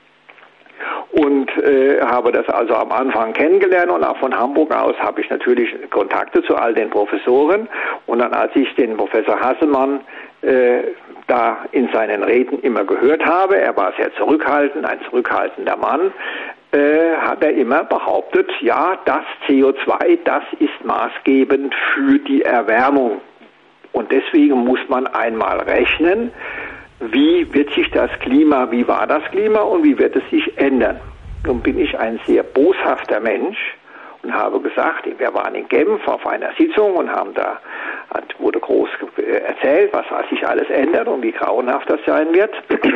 und äh, habe das also am Anfang kennengelernt und auch von Hamburg aus habe ich natürlich Kontakte zu all den Professoren. Und dann, als ich den Professor Hasselmann äh, da in seinen Reden immer gehört habe, er war sehr zurückhaltend, ein zurückhaltender Mann, äh, hat er immer behauptet, ja, das C O zwei, das ist maßgebend für die Erwärmung. Und deswegen muss man einmal rechnen, wie wird sich das Klima, wie war das Klima und wie wird es sich ändern. Nun bin ich ein sehr boshafter Mensch und habe gesagt, wir waren in Genf auf einer Sitzung und haben da, wurde groß erzählt, was sich alles ändert und wie grauenhaft das sein wird.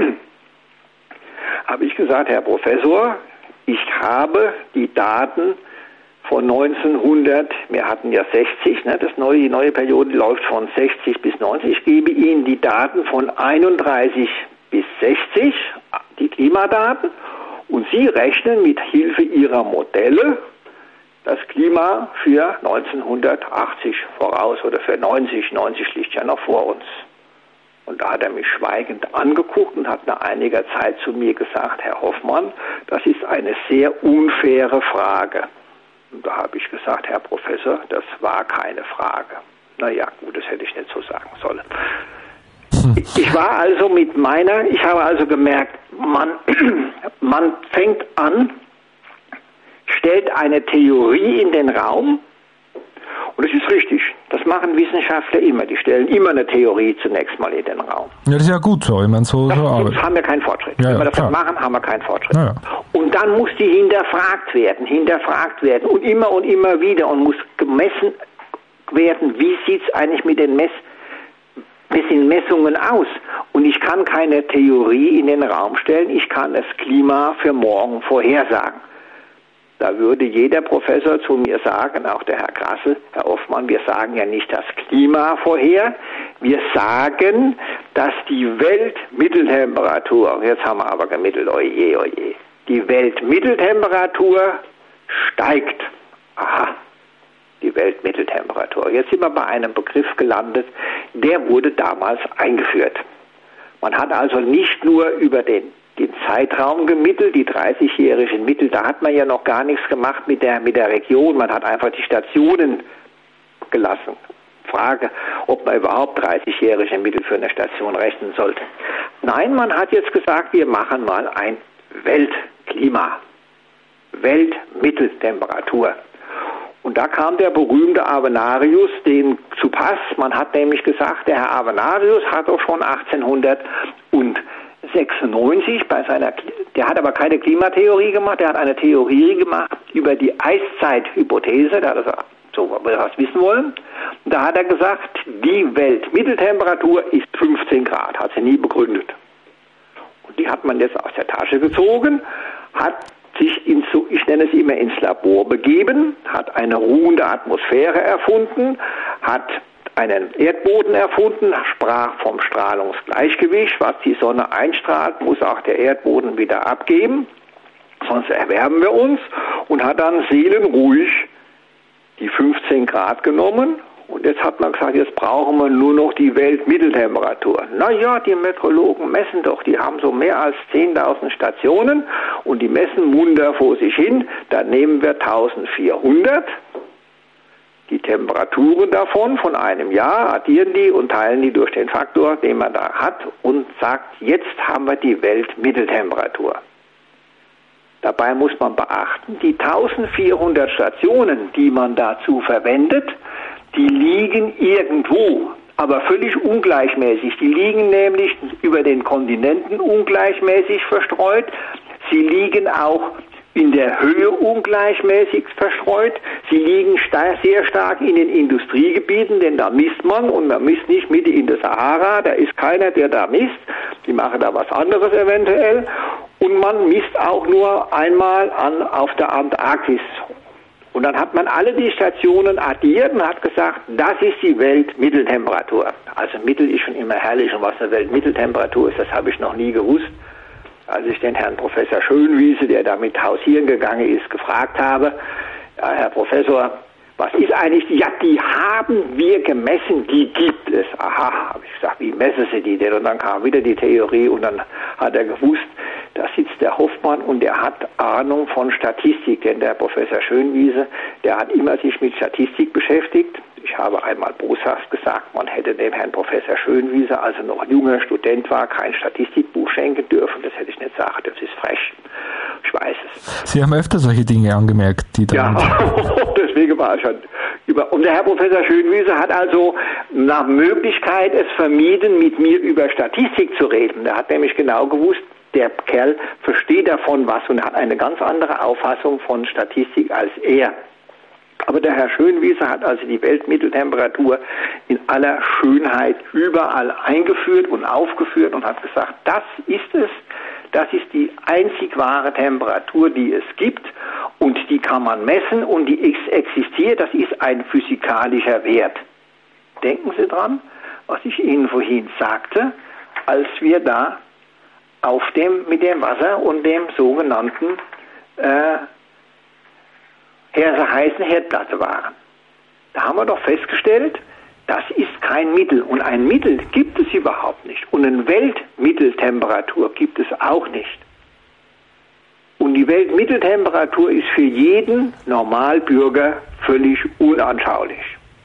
Habe ich gesagt, Herr Professor, ich habe die Daten von neunzehnhundert, wir hatten ja sechzig, ne, das neue, die neue Periode läuft von sechzig bis neunzig, ich gebe Ihnen die Daten von einunddreißig bis sechzig, die Klimadaten, und Sie rechnen mit Hilfe Ihrer Modelle das Klima für neunzehnhundertachtzig voraus oder für neunzig, neunzig liegt ja noch vor uns. Und da hat er mich schweigend angeguckt und hat nach einiger Zeit zu mir gesagt, Herr Hoffmann, das ist eine sehr unfaire Frage. Und da habe ich gesagt, Herr Professor, das war keine Frage. Naja, gut, das hätte ich nicht so sagen sollen. Ich war also mit meiner, ich habe also gemerkt, man, man fängt an, stellt eine Theorie in den Raum und das ist richtig. Das machen Wissenschaftler immer. Die stellen immer eine Theorie zunächst mal in den Raum. Ja, das ist ja gut so. Ich meine, so, das, so sonst haben wir keinen Fortschritt. Ja, Wenn wir ja, das klar. machen, haben wir keinen Fortschritt. Ja, ja. Und dann muss die hinterfragt werden, hinterfragt werden und immer und immer wieder und muss gemessen werden, wie sieht es eigentlich mit den Mess mit den Messungen aus. Und ich kann keine Theorie in den Raum stellen, ich kann das Klima für morgen vorhersagen. Da würde jeder Professor zu mir sagen, auch der Herr Grassel, Herr Hoffmann, wir sagen ja nicht das Klima vorher, wir sagen, dass die Weltmitteltemperatur, jetzt haben wir aber gemittelt, oje, oje, die Weltmitteltemperatur steigt. Aha, die Weltmitteltemperatur. Jetzt sind wir bei einem Begriff gelandet, der wurde damals eingeführt. Man hat also nicht nur über den den Zeitraum gemittelt, die dreißigjährigen Mittel, da hat man ja noch gar nichts gemacht mit der, mit der Region, man hat einfach die Stationen gelassen. Frage, ob man überhaupt dreißigjährige Mittel für eine Station rechnen sollte. Nein, man hat jetzt gesagt, wir machen mal ein Weltklima, Weltmitteltemperatur. Und da kam der berühmte Avenarius dem zu Pass. Man hat nämlich gesagt, der Herr Avenarius hat doch schon achtzehnhundertsechsundneunzig bei seiner, der hat aber keine Klimatheorie gemacht, der hat eine Theorie gemacht über die Eiszeithypothese, da hat er so was wissen wollen. Und da hat er gesagt, die Weltmitteltemperatur ist fünfzehn Grad, hat sie nie begründet. Und die hat man jetzt aus der Tasche gezogen, hat sich ins, ich nenne es immer, ins Labor begeben, hat eine ruhende Atmosphäre erfunden, hat einen Erdboden erfunden, sprach vom Strahlungsgleichgewicht, was die Sonne einstrahlt, muss auch der Erdboden wieder abgeben, sonst erwärmen wir uns. und hat dann seelenruhig die fünfzehn Grad genommen. Und jetzt hat man gesagt, jetzt brauchen wir nur noch die Weltmitteltemperatur. Naja, die Meteorologen messen doch, die haben so mehr als zehntausend Stationen und die messen munter vor sich hin. Dann nehmen wir eintausendvierhundert, die Temperaturen davon von einem Jahr, addieren die und teilen die durch den Faktor, den man da hat und sagt, jetzt haben wir die Weltmitteltemperatur. Dabei muss man beachten, die eintausendvierhundert Stationen, die man dazu verwendet, die liegen irgendwo, aber völlig ungleichmäßig. Die liegen nämlich über den Kontinenten ungleichmäßig verstreut. Sie liegen auch in der Höhe ungleichmäßig verstreut. Sie liegen sehr stark in den Industriegebieten, denn da misst man und man misst nicht mitten in der Sahara. Da ist keiner, der da misst. Die machen da was anderes eventuell. Und man misst auch nur einmal an auf der Antarktis. Und dann hat man alle die Stationen addiert und hat gesagt, das ist die Weltmitteltemperatur. Also Mittel ist schon immer herrlich und was eine Weltmitteltemperatur ist, das habe ich noch nie gewusst. Als ich den Herrn Professor Schönwiese, der damit hausieren gegangen ist, gefragt habe, ja, Herr Professor, was ist eigentlich die? Ja, die haben wir gemessen, die gibt es. Aha, habe ich gesagt, wie messen Sie die denn? Und dann kam wieder die Theorie und dann hat er gewusst, da sitzt der Hoffmann und der hat Ahnung von Statistik, denn der Professor Schönwiese, der hat immer sich mit Statistik beschäftigt. Ich habe einmal boshaft gesagt, man hätte dem Herrn Professor Schönwiese, als er noch junger Student war, kein Statistikbuch schenken dürfen. Das hätte ich nicht gesagt, das ist frech. Ich weiß es. Sie haben öfter solche Dinge angemerkt, die da... Ja, deswegen war ich schon über... Und der Herr Professor Schönwiese hat also nach Möglichkeit es vermieden, mit mir über Statistik zu reden. Der hat nämlich genau gewusst, der Kerl versteht davon was und hat eine ganz andere Auffassung von Statistik als er. Aber der Herr Schönwiese hat also die Weltmitteltemperatur in aller Schönheit überall eingeführt und aufgeführt und hat gesagt, das ist es, das ist die einzig wahre Temperatur, die es gibt und die kann man messen und die existiert, das ist ein physikalischer Wert. Denken Sie dran, was ich Ihnen vorhin sagte, als wir da auf dem, mit dem Wasser und dem sogenannten äh, heißen Herdplatte waren. Da haben wir doch festgestellt, das ist kein Mittel. Und ein Mittel gibt es überhaupt nicht. Und eine Weltmitteltemperatur gibt es auch nicht. Und die Weltmitteltemperatur ist für jeden Normalbürger völlig unanschaulich.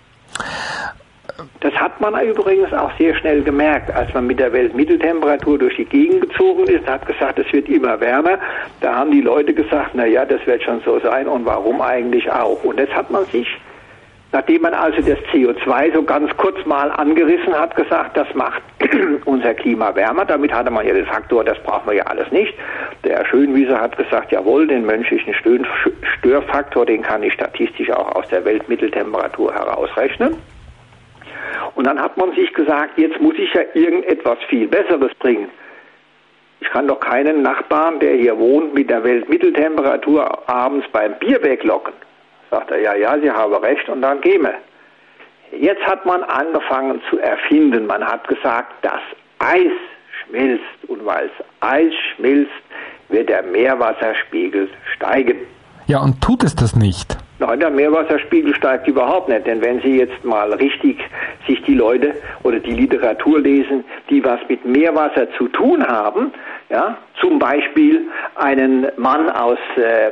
Das hat man übrigens auch sehr schnell gemerkt, als man mit der Weltmitteltemperatur durch die Gegend gezogen ist und hat gesagt, es wird immer wärmer. Da haben die Leute gesagt, na ja, das wird schon so sein und warum eigentlich auch. Und jetzt hat man sich, nachdem man also das C O zwei so ganz kurz mal angerissen hat, gesagt, das macht unser Klima wärmer. Damit hatte man ja den Faktor, das brauchen wir ja alles nicht. Der Herr Schönwiese hat gesagt, jawohl, den menschlichen Störfaktor, den kann ich statistisch auch aus der Weltmitteltemperatur herausrechnen. Und dann hat man sich gesagt, jetzt muss ich ja irgendetwas viel Besseres bringen. Ich kann doch keinen Nachbarn, der hier wohnt, mit der Weltmitteltemperatur abends beim Bier weglocken. Sagt er, ja, ja, Sie haben recht und dann gehen wir. Jetzt hat man angefangen zu erfinden. Man hat gesagt, das Eis schmilzt und weil das Eis schmilzt, wird der Meerwasserspiegel steigen. Ja, und tut es das nicht? Nein, der Meerwasserspiegel steigt überhaupt nicht, denn wenn Sie jetzt mal richtig sich die Leute oder die Literatur lesen, die was mit Meerwasser zu tun haben, ja, zum Beispiel einen Mann aus, äh,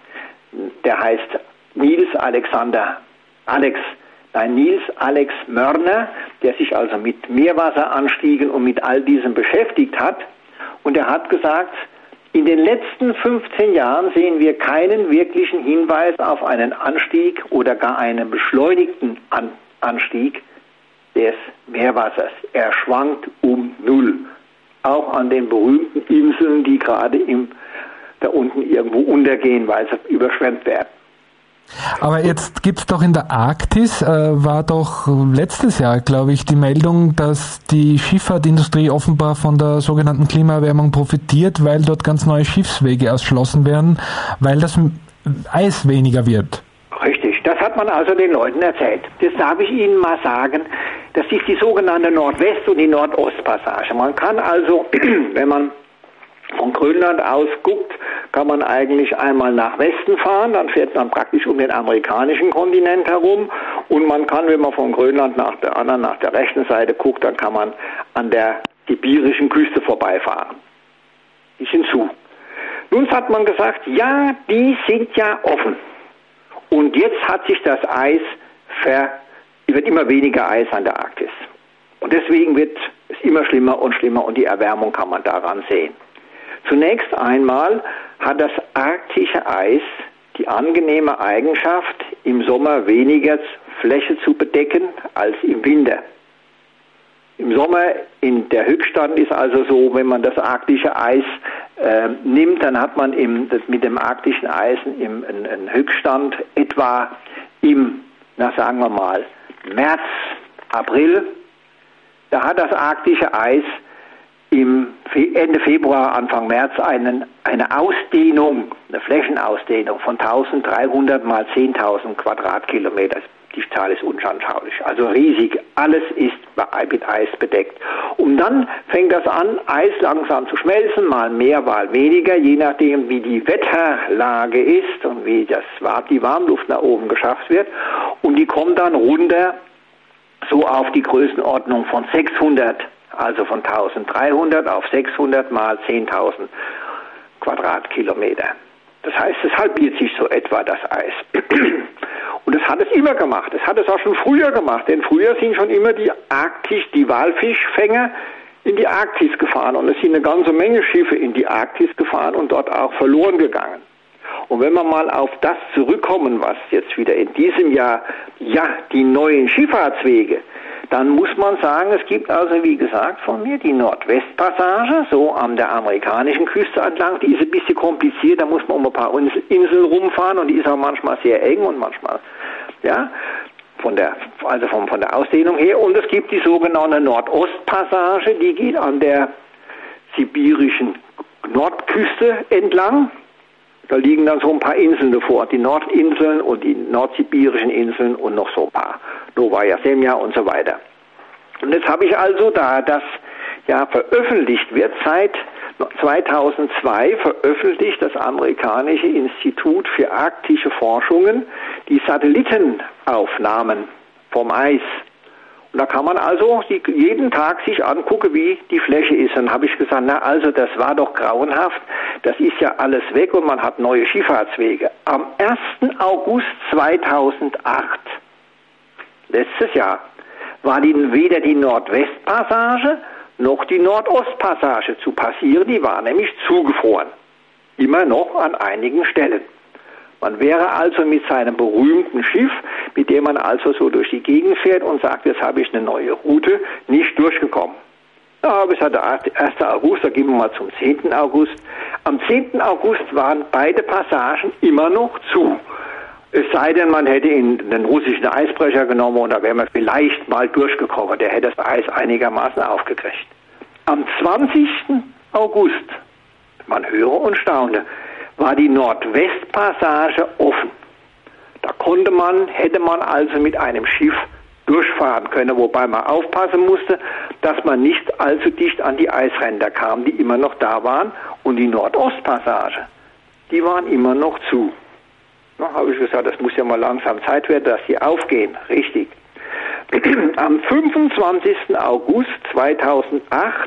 der heißt Niels Alexander, Alex, nein, Niels Alex Mörner, der sich also mit Meerwasseranstiegen und mit all diesem beschäftigt hat, und er hat gesagt, in den letzten fünfzehn Jahren sehen wir keinen wirklichen Hinweis auf einen Anstieg oder gar einen beschleunigten An- Anstieg des Meerwassers. Er schwankt um Null. Auch an den berühmten Inseln, die gerade im, da unten irgendwo untergehen, weil sie überschwemmt werden. Aber jetzt gibt's doch in der Arktis, äh, war doch letztes Jahr, glaube ich, die Meldung, dass die Schifffahrtindustrie offenbar von der sogenannten Klimaerwärmung profitiert, weil dort ganz neue Schiffswege erschlossen werden, weil das Eis weniger wird. Richtig, das hat man also den Leuten erzählt. Das darf ich Ihnen mal sagen, das ist die sogenannte Nordwest- und die Nordostpassage. Man kann also, wenn man von Grönland aus guckt, kann man eigentlich einmal nach Westen fahren, dann fährt man praktisch um den amerikanischen Kontinent herum und man kann, wenn man von Grönland nach der anderen, nach der rechten Seite guckt, dann kann man an der sibirischen Küste vorbeifahren. Die sind zu. Nun hat man gesagt, ja, die sind ja offen. Und jetzt hat sich das Eis ver, wird immer weniger Eis an der Arktis. Und deswegen wird es immer schlimmer und schlimmer und die Erwärmung kann man daran sehen. Zunächst einmal hat das arktische Eis die angenehme Eigenschaft, im Sommer weniger Fläche zu bedecken als im Winter. Im Sommer in der Höchststand ist also so, wenn man das arktische Eis äh, nimmt, dann hat man im, das mit dem arktischen Eis im, einen, einen Höchststand etwa im, na sagen wir mal, März, April. Da hat das arktische Eis im Ende Februar, Anfang März einen, eine Ausdehnung, eine Flächenausdehnung von dreizehnhundert mal zehntausend Quadratkilometer. Die Zahl ist unanschaulich, also riesig. Alles ist mit Eis bedeckt. Und dann fängt das an, Eis langsam zu schmelzen, mal mehr, mal weniger, je nachdem wie die Wetterlage ist und wie das, die Warmluft nach oben geschafft wird. Und die kommt dann runter so auf die Größenordnung von sechshundert, also von dreizehnhundert auf sechshundert mal zehntausend Quadratkilometer. Das heißt, es halbiert sich so etwa das Eis. Und das hat es immer gemacht. Es hat es auch schon früher gemacht, denn früher sind schon immer die Arktis, die Walfischfänger in die Arktis gefahren und es sind eine ganze Menge Schiffe in die Arktis gefahren und dort auch verloren gegangen. Und wenn wir mal auf das zurückkommen, was jetzt wieder in diesem Jahr, ja, die neuen Schifffahrtswege, dann muss man sagen, es gibt also, wie gesagt, von mir die Nordwestpassage, so an der amerikanischen Küste entlang, die ist ein bisschen kompliziert, da muss man um ein paar Inseln rumfahren und die ist auch manchmal sehr eng und manchmal, ja, von der, also von, von der Ausdehnung her. Und es gibt die sogenannte Nordostpassage, die geht an der sibirischen Nordküste entlang. Da liegen dann so ein paar Inseln davor, die Nordinseln und die nordsibirischen Inseln und noch so ein paar, Novaya Semja und so weiter. Und jetzt habe ich also, da das ja veröffentlicht wird, seit zweitausendzwei veröffentlicht das amerikanische Institut für arktische Forschungen die Satellitenaufnahmen vom Eis. Und da kann man also jeden Tag sich angucken, wie die Fläche ist. Und dann habe ich gesagt, na also, das war doch grauenhaft. Das ist ja alles weg und man hat neue Schifffahrtswege. Am ersten August zweitausendacht, letztes Jahr, war die, weder die Nordwestpassage noch die Nordostpassage zu passieren. Die war nämlich zugefroren. Immer noch an einigen Stellen. Man wäre also mit seinem berühmten Schiff, mit dem man also so durch die Gegend fährt und sagt, jetzt habe ich eine neue Route, nicht durchgekommen. Ja, bis der ersten August, da gehen wir mal zum zehnten August. Am zehnten August waren beide Passagen immer noch zu. Es sei denn, man hätte in den russischen Eisbrecher genommen und da wäre man vielleicht mal durchgekommen. Der hätte das Eis einigermaßen aufgekriegt. Am zwanzigsten August, man höre und staune, war die Nordwestpassage offen. Da konnte man, hätte man also mit einem Schiff durchfahren können, wobei man aufpassen musste, dass man nicht allzu dicht an die Eisränder kam, die immer noch da waren. Und die Nordostpassage, die waren immer noch zu. Da habe ich gesagt, das muss ja mal langsam Zeit werden, dass sie aufgehen. Richtig. Am fünfundzwanzigsten August zweitausendacht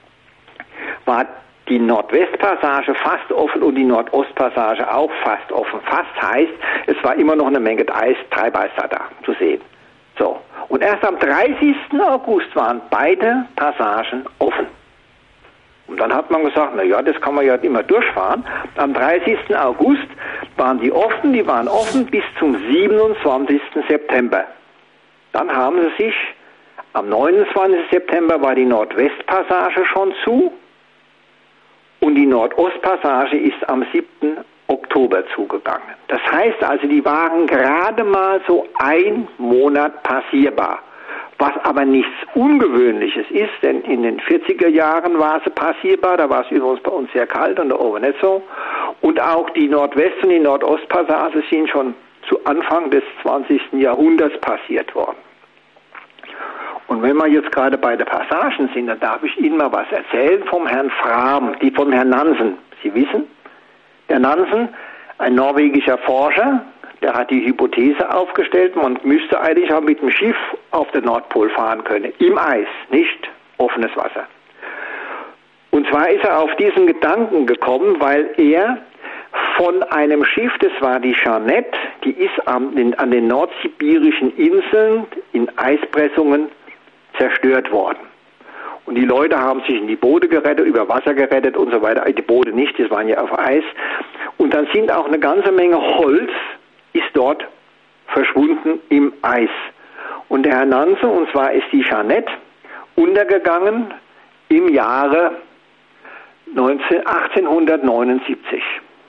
war die Nordwestpassage fast offen und die Nordostpassage auch fast offen. Fast heißt, es war immer noch eine Menge Eis, Treibeis da zu sehen. So. Und erst am dreißigsten August waren beide Passagen offen. Und dann hat man gesagt, na ja, das kann man ja immer durchfahren. Am dreißigsten August waren die offen, die waren offen bis zum siebenundzwanzigsten September. Dann haben sie sich, am neunundzwanzigsten September war die Nordwestpassage schon zu und die Nordostpassage ist am siebten Oktober zugegangen. Das heißt also, die waren gerade mal so ein Monat passierbar. Was aber nichts Ungewöhnliches ist, denn in den vierziger Jahren war sie passierbar, da war es übrigens bei uns sehr kalt und da oben nicht so. Und auch die Nordwest- und die Nordostpassage sind schon zu Anfang des zwanzigsten Jahrhunderts passiert worden. Und wenn wir jetzt gerade bei der Passagen sind, dann darf ich Ihnen mal was erzählen vom Herrn Frahm, die vom Herrn Nansen. Sie wissen, Der Nansen, ein norwegischer Forscher, der hat die Hypothese aufgestellt, man müsste eigentlich auch mit dem Schiff auf den Nordpol fahren können. Im Eis, nicht offenes Wasser. Und zwar ist er auf diesen Gedanken gekommen, weil er von einem Schiff, das war die Jeannette, die ist an den, an den nordsibirischen Inseln in Eispressungen zerstört worden. Und die Leute haben sich in die Boote gerettet, über Wasser gerettet und so weiter. Die Boote nicht, das waren ja auf Eis. Und dann sind auch eine ganze Menge Holz ist dort verschwunden im Eis. Und der Herr Nansen, und zwar ist die Jeannette untergegangen im Jahre achtzehnhundertneunundsiebzig.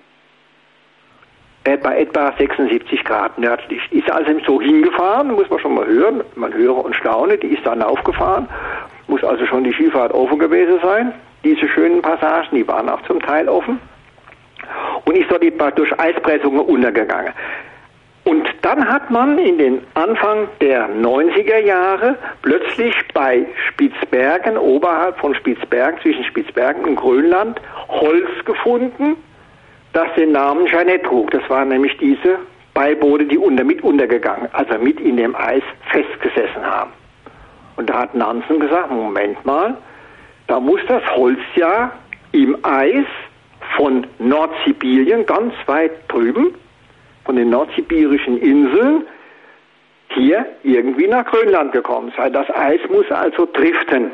Bei etwa sechsundsiebzig Grad nördlich. Ist also so hingefahren, muss man schon mal hören, man höre und staune, die ist dann aufgefahren, muss also schon die Skifahrt offen gewesen sein. Diese schönen Passagen, die waren auch zum Teil offen. Und ist dort durch Eispressungen untergegangen. Und dann hat man in den Anfang der neunziger Jahre plötzlich bei Spitzbergen, oberhalb von Spitzbergen, zwischen Spitzbergen und Grönland, Holz gefunden, das den Namen Jeannette trug. Das waren nämlich diese Beiboote, die unter, mit untergegangen, also mit in dem Eis festgesessen haben. Und da hat Nansen gesagt, Moment mal, da muss das Holz ja im Eis von Nordsibirien, ganz weit drüben, von den nordsibirischen Inseln, hier irgendwie nach Grönland gekommen sein. Das Eis muss also driften.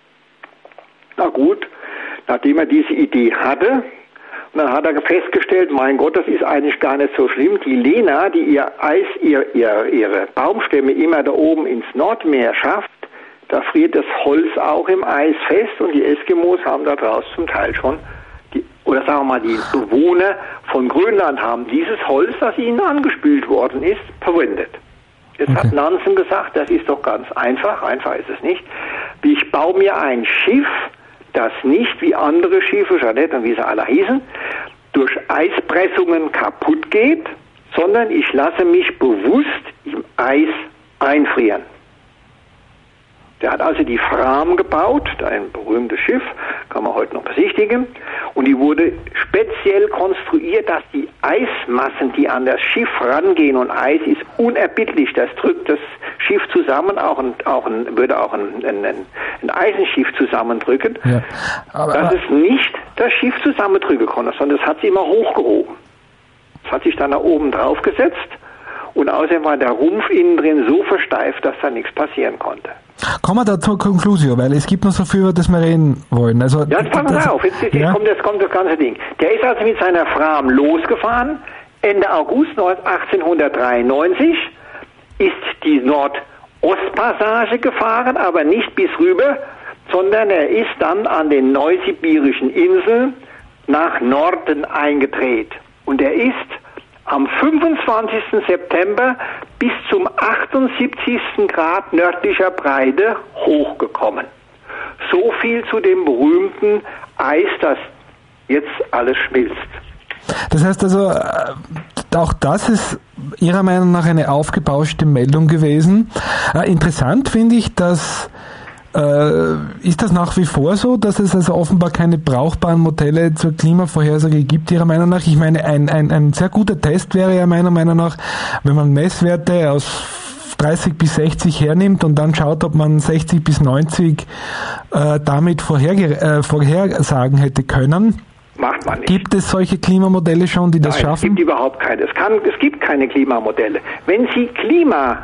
Na gut, nachdem er diese Idee hatte, und dann hat er festgestellt, mein Gott, das ist eigentlich gar nicht so schlimm. Die Lena, die ihr Eis, ihr, ihr, ihre Baumstämme immer da oben ins Nordmeer schafft, da friert das Holz auch im Eis fest und die Eskimos haben da draußen zum Teil schon, die, oder sagen wir mal, die Bewohner von Grönland haben dieses Holz, das ihnen angespült worden ist, verwendet. Jetzt okay. hat Nansen gesagt, das ist doch ganz einfach, einfach ist es nicht. Ich baue mir ein Schiff, das nicht wie andere Schiffe, Jeannette und wie sie alle hießen, durch Eispressungen kaputt geht, sondern ich lasse mich bewusst im Eis einfrieren. Der hat also die Fram gebaut, ein berühmtes Schiff, kann man heute noch besichtigen, und die wurde speziell konstruiert, dass die Eismassen, die an das Schiff rangehen, und Eis ist unerbittlich, das drückt das Schiff zusammen, auch ein, auch ein, würde auch ein, ein, ein Eisenschiff zusammendrücken, ja, aber, dass es nicht das Schiff zusammendrücken konnte, sondern es hat sie immer hochgehoben. Es hat sich dann da oben drauf gesetzt und außerdem war der Rumpf innen drin so versteift, dass da nichts passieren konnte. Kommen wir da zur Konklusion, weil es gibt noch so viel, über das wir reden wollen. Also, ja, jetzt passen wir auf, jetzt, jetzt, ja? kommt, jetzt kommt das ganze Ding. Der ist also mit seiner Fram losgefahren, Ende August achtzehnhundertdreiundneunzig, ist die Nordostpassage gefahren, aber nicht bis rüber, sondern er ist dann an den neusibirischen Inseln nach Norden eingedreht. Und er ist am fünfundzwanzigsten September bis zum achtundsiebzigsten Grad nördlicher Breite hochgekommen. So viel zu dem berühmten Eis, das jetzt alles schmilzt. Das heißt also, auch das ist Ihrer Meinung nach eine aufgebauschte Meldung gewesen. Interessant finde ich, dass ist das nach wie vor so, dass es also offenbar keine brauchbaren Modelle zur Klimavorhersage gibt, Ihrer Meinung nach? Ich meine, ein, ein, ein sehr guter Test wäre ja meiner Meinung nach, wenn man Messwerte aus dreißig bis sechzig hernimmt und dann schaut, ob man sechzig bis neunzig äh, damit vorherge- äh, vorhersagen hätte können. Macht man nicht. Gibt es solche Klimamodelle schon, die das Nein, schaffen? Es gibt überhaupt keine. Es, kann, es gibt keine Klimamodelle. Wenn Sie Klima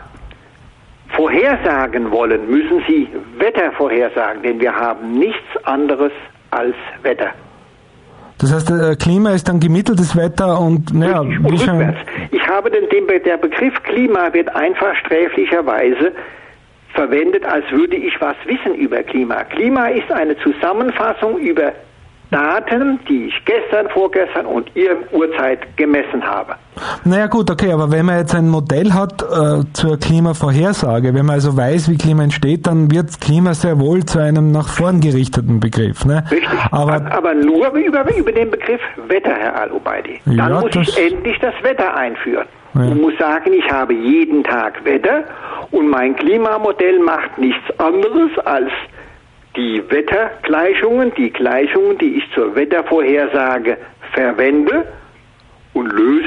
vorhersagen wollen, müssen Sie Wetter vorhersagen, denn wir haben nichts anderes als Wetter. Das heißt, äh, Klima ist dann gemitteltes Wetter und, naja, und wie schon. Ich habe den, den, der Begriff Klima wird einfach sträflicherweise verwendet, als würde ich was wissen über Klima. Klima ist eine Zusammenfassung über Daten, die ich gestern, vorgestern und ihre Uhrzeit gemessen habe. Naja gut, okay, aber wenn man jetzt ein Modell hat äh, zur Klimavorhersage, wenn man also weiß, wie Klima entsteht, dann wird Klima sehr wohl zu einem nach vorn gerichteten Begriff. Ne? Richtig, aber, aber nur über, über den Begriff Wetter, Herr Al-Ubaidi. Dann ja, muss ich endlich das Wetter einführen. Ja. Ich muss sagen, ich habe jeden Tag Wetter und mein Klimamodell macht nichts anderes als die Wettergleichungen, die Gleichungen, die ich zur Wettervorhersage verwende,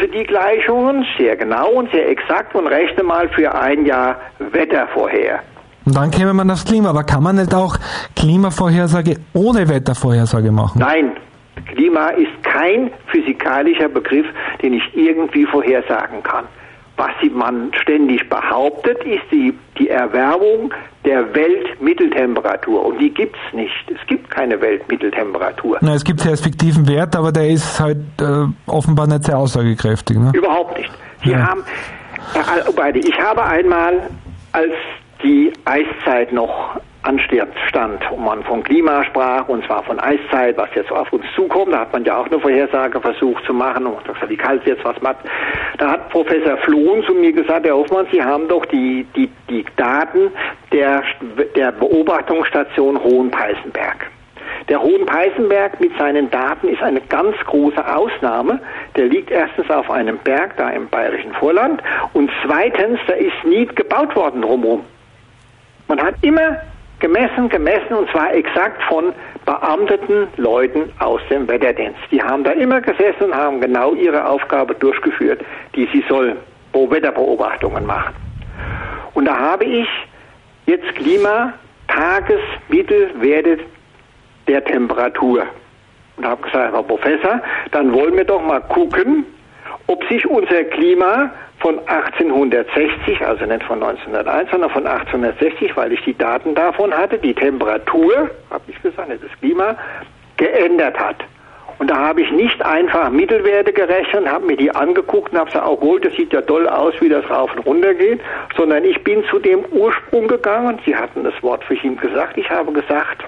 löse die Gleichungen sehr genau und sehr exakt und rechne mal für ein Jahr Wetter vorher. Und dann käme man aufs Klima. Aber kann man nicht auch Klimavorhersage ohne Wettervorhersage machen? Nein, Klima ist kein physikalischer Begriff, den ich irgendwie vorhersagen kann. Was man ständig behauptet, ist die, die Erwärmung der Weltmitteltemperatur. Und die gibt's nicht. Es gibt keine Weltmitteltemperatur. Na, es gibt ja als fiktiven Wert, aber der ist halt äh, offenbar nicht sehr aussagekräftig. Ne? Überhaupt nicht. Sie Ja. haben, äh, beide. Ich habe einmal, als die Eiszeit noch anstand und man von Klima sprach, und zwar von Eiszeit, was jetzt auf uns zukommt, da hat man ja auch eine Vorhersage versucht zu machen, und wie kalt jetzt was macht. Da hat Professor Flohn zu mir gesagt, Herr Hoffmann, Sie haben doch die, die, die Daten der, der Beobachtungsstation Hohenpeißenberg. Der Hohenpeißenberg mit seinen Daten ist eine ganz große Ausnahme. Der liegt erstens auf einem Berg, da im bayerischen Vorland, und zweitens, da ist nie gebaut worden drumherum. Man hat immer gemessen, gemessen, und zwar exakt von beamteten Leuten aus dem Wetterdienst. Die haben da immer gesessen und haben genau ihre Aufgabe durchgeführt, die sie sollen, wo Wetterbeobachtungen machen. Und da habe ich jetzt Klima, Tagesmittelwerte der Temperatur. Und habe gesagt, Herr Professor, dann wollen wir doch mal gucken, ob sich unser Klima von achtzehnhundertsechzig, also nicht von neunzehnhunderteins, sondern von achtzehnhundertsechzig, weil ich die Daten davon hatte, die Temperatur, habe ich gesagt, nicht das Klima, geändert hat. Und da habe ich nicht einfach Mittelwerte gerechnet, habe mir die angeguckt und habe gesagt, oh gut, das sieht ja toll aus, wie das rauf und runter geht, sondern ich bin zu dem Ursprung gegangen, Sie hatten das Wort für ihn gesagt, ich habe gesagt,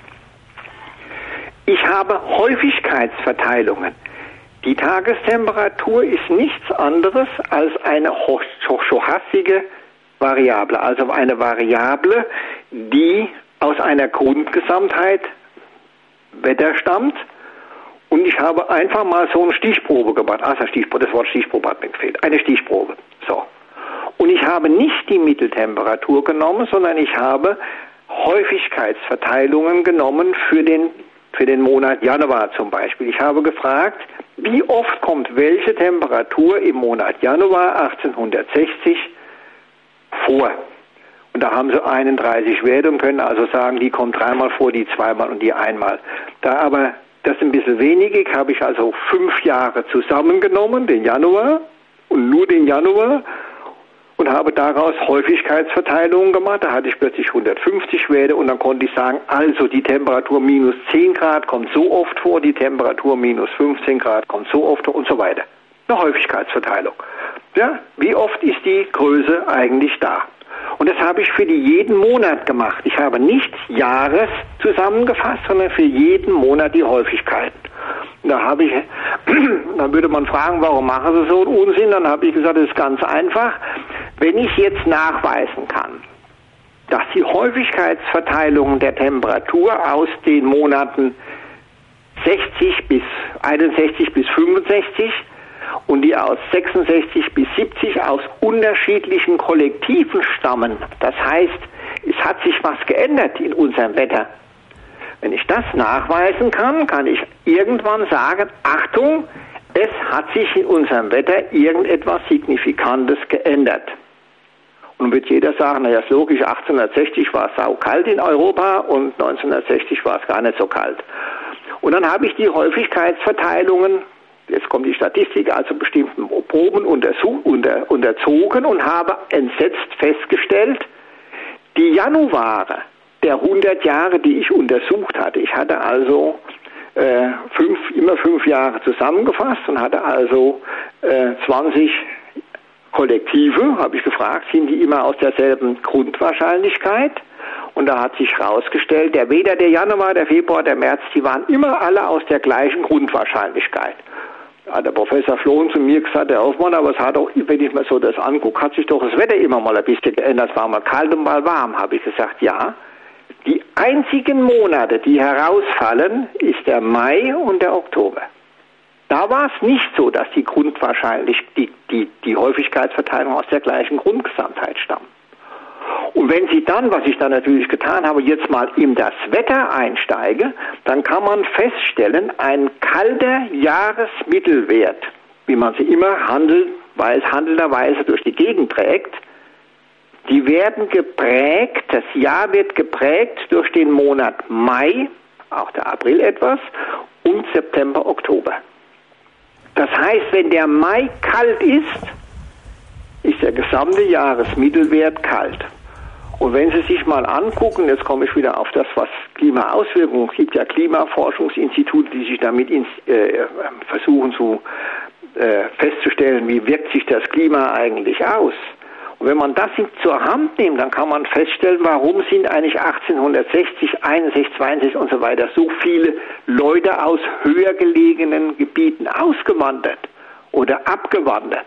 ich habe Häufigkeitsverteilungen. Die Tagestemperatur ist nichts anderes als eine stochastische Variable, also eine Variable, die aus einer Grundgesamtheit Wetter stammt. Und ich habe einfach mal so eine Stichprobe gemacht. Also Stichprobe, das Wort Stichprobe hat mir gefehlt. Eine Stichprobe. So. Und ich habe nicht die Mitteltemperatur genommen, sondern ich habe Häufigkeitsverteilungen genommen für den für den Monat Januar zum Beispiel. Ich habe gefragt, wie oft kommt welche Temperatur im Monat Januar achtzehnhundertsechzig vor? Und da haben sie einunddreißig Werte und können also sagen, die kommt dreimal vor, die zweimal und die einmal. Da aber das ein bisschen wenig, habe ich also fünf Jahre zusammengenommen, den Januar und nur den Januar, und habe daraus Häufigkeitsverteilungen gemacht. Da hatte ich plötzlich hundertfünfzig Werte und dann konnte ich sagen, also die Temperatur minus zehn Grad kommt so oft vor, die Temperatur minus fünfzehn Grad kommt so oft vor und so weiter. Eine Häufigkeitsverteilung. Ja, wie oft ist die Größe eigentlich da? Und das habe ich für die jeden Monat gemacht. Ich habe nicht Jahres zusammengefasst, sondern für jeden Monat die Häufigkeiten. Und da habe ich, dann würde man fragen, warum machen Sie so einen Unsinn? Dann habe ich gesagt, das ist ganz einfach. Wenn ich jetzt nachweisen kann, dass die Häufigkeitsverteilung der Temperatur aus den Monaten sechzig bis einundsechzig bis fünfundsechzig und die aus sechsundsechzig bis siebzig aus unterschiedlichen Kollektiven stammen, das heißt, es hat sich was geändert in unserem Wetter. Wenn ich das nachweisen kann, kann ich irgendwann sagen, Achtung, es hat sich in unserem Wetter irgendetwas Signifikantes geändert. Und nun wird jeder sagen, naja, ist logisch, achtzehnhundertsechzig war es saukalt in Europa und neunzehnhundertsechzig war es gar nicht so kalt. Und dann habe ich die Häufigkeitsverteilungen, jetzt kommt die Statistik, also bestimmten Proben untersuch, unter, unterzogen und habe entsetzt festgestellt, die Januare der hundert Jahre, die ich untersucht hatte, ich hatte also äh, fünf, immer fünf Jahre zusammengefasst und hatte also äh, zwanzig Kollektive, habe ich gefragt, sind die immer aus derselben Grundwahrscheinlichkeit? Und da hat sich herausgestellt, der weder der Januar, der Februar, der März, die waren immer alle aus der gleichen Grundwahrscheinlichkeit. Da hat der Professor Flohn zu mir gesagt, Herr Hoffmann, aber es hat auch, wenn ich mir so das angucke, hat sich doch das Wetter immer mal ein bisschen geändert. Es war mal kalt und mal warm, habe ich gesagt, ja. Die einzigen Monate, die herausfallen, ist der Mai und der Oktober. Da war es nicht so, dass die Grundwahrscheinlich die, die, die Häufigkeitsverteilung aus der gleichen Grundgesamtheit stammt. Und wenn Sie dann, was ich dann natürlich getan habe, jetzt mal in das Wetter einsteige, dann kann man feststellen, ein kalter Jahresmittelwert wie man sie immer handelt, weil es handelnderweise durch die Gegend trägt, die werden geprägt, das Jahr wird geprägt durch den Monat Mai, auch der April etwas, und September, Oktober. Das heißt, wenn der Mai kalt ist, ist der gesamte Jahresmittelwert kalt. Und wenn Sie sich mal angucken, jetzt komme ich wieder auf das, was Klimaauswirkungen, es gibt ja Klimaforschungsinstitute, die sich damit ins, äh, versuchen zu äh, festzustellen, wie wirkt sich das Klima eigentlich aus. Und wenn man das zur Hand nimmt, dann kann man feststellen, warum sind eigentlich achtzehnhundertsechzig, einundsechzig, zweiundsechzig und so weiter so viele Leute aus höher gelegenen Gebieten ausgewandert oder abgewandert.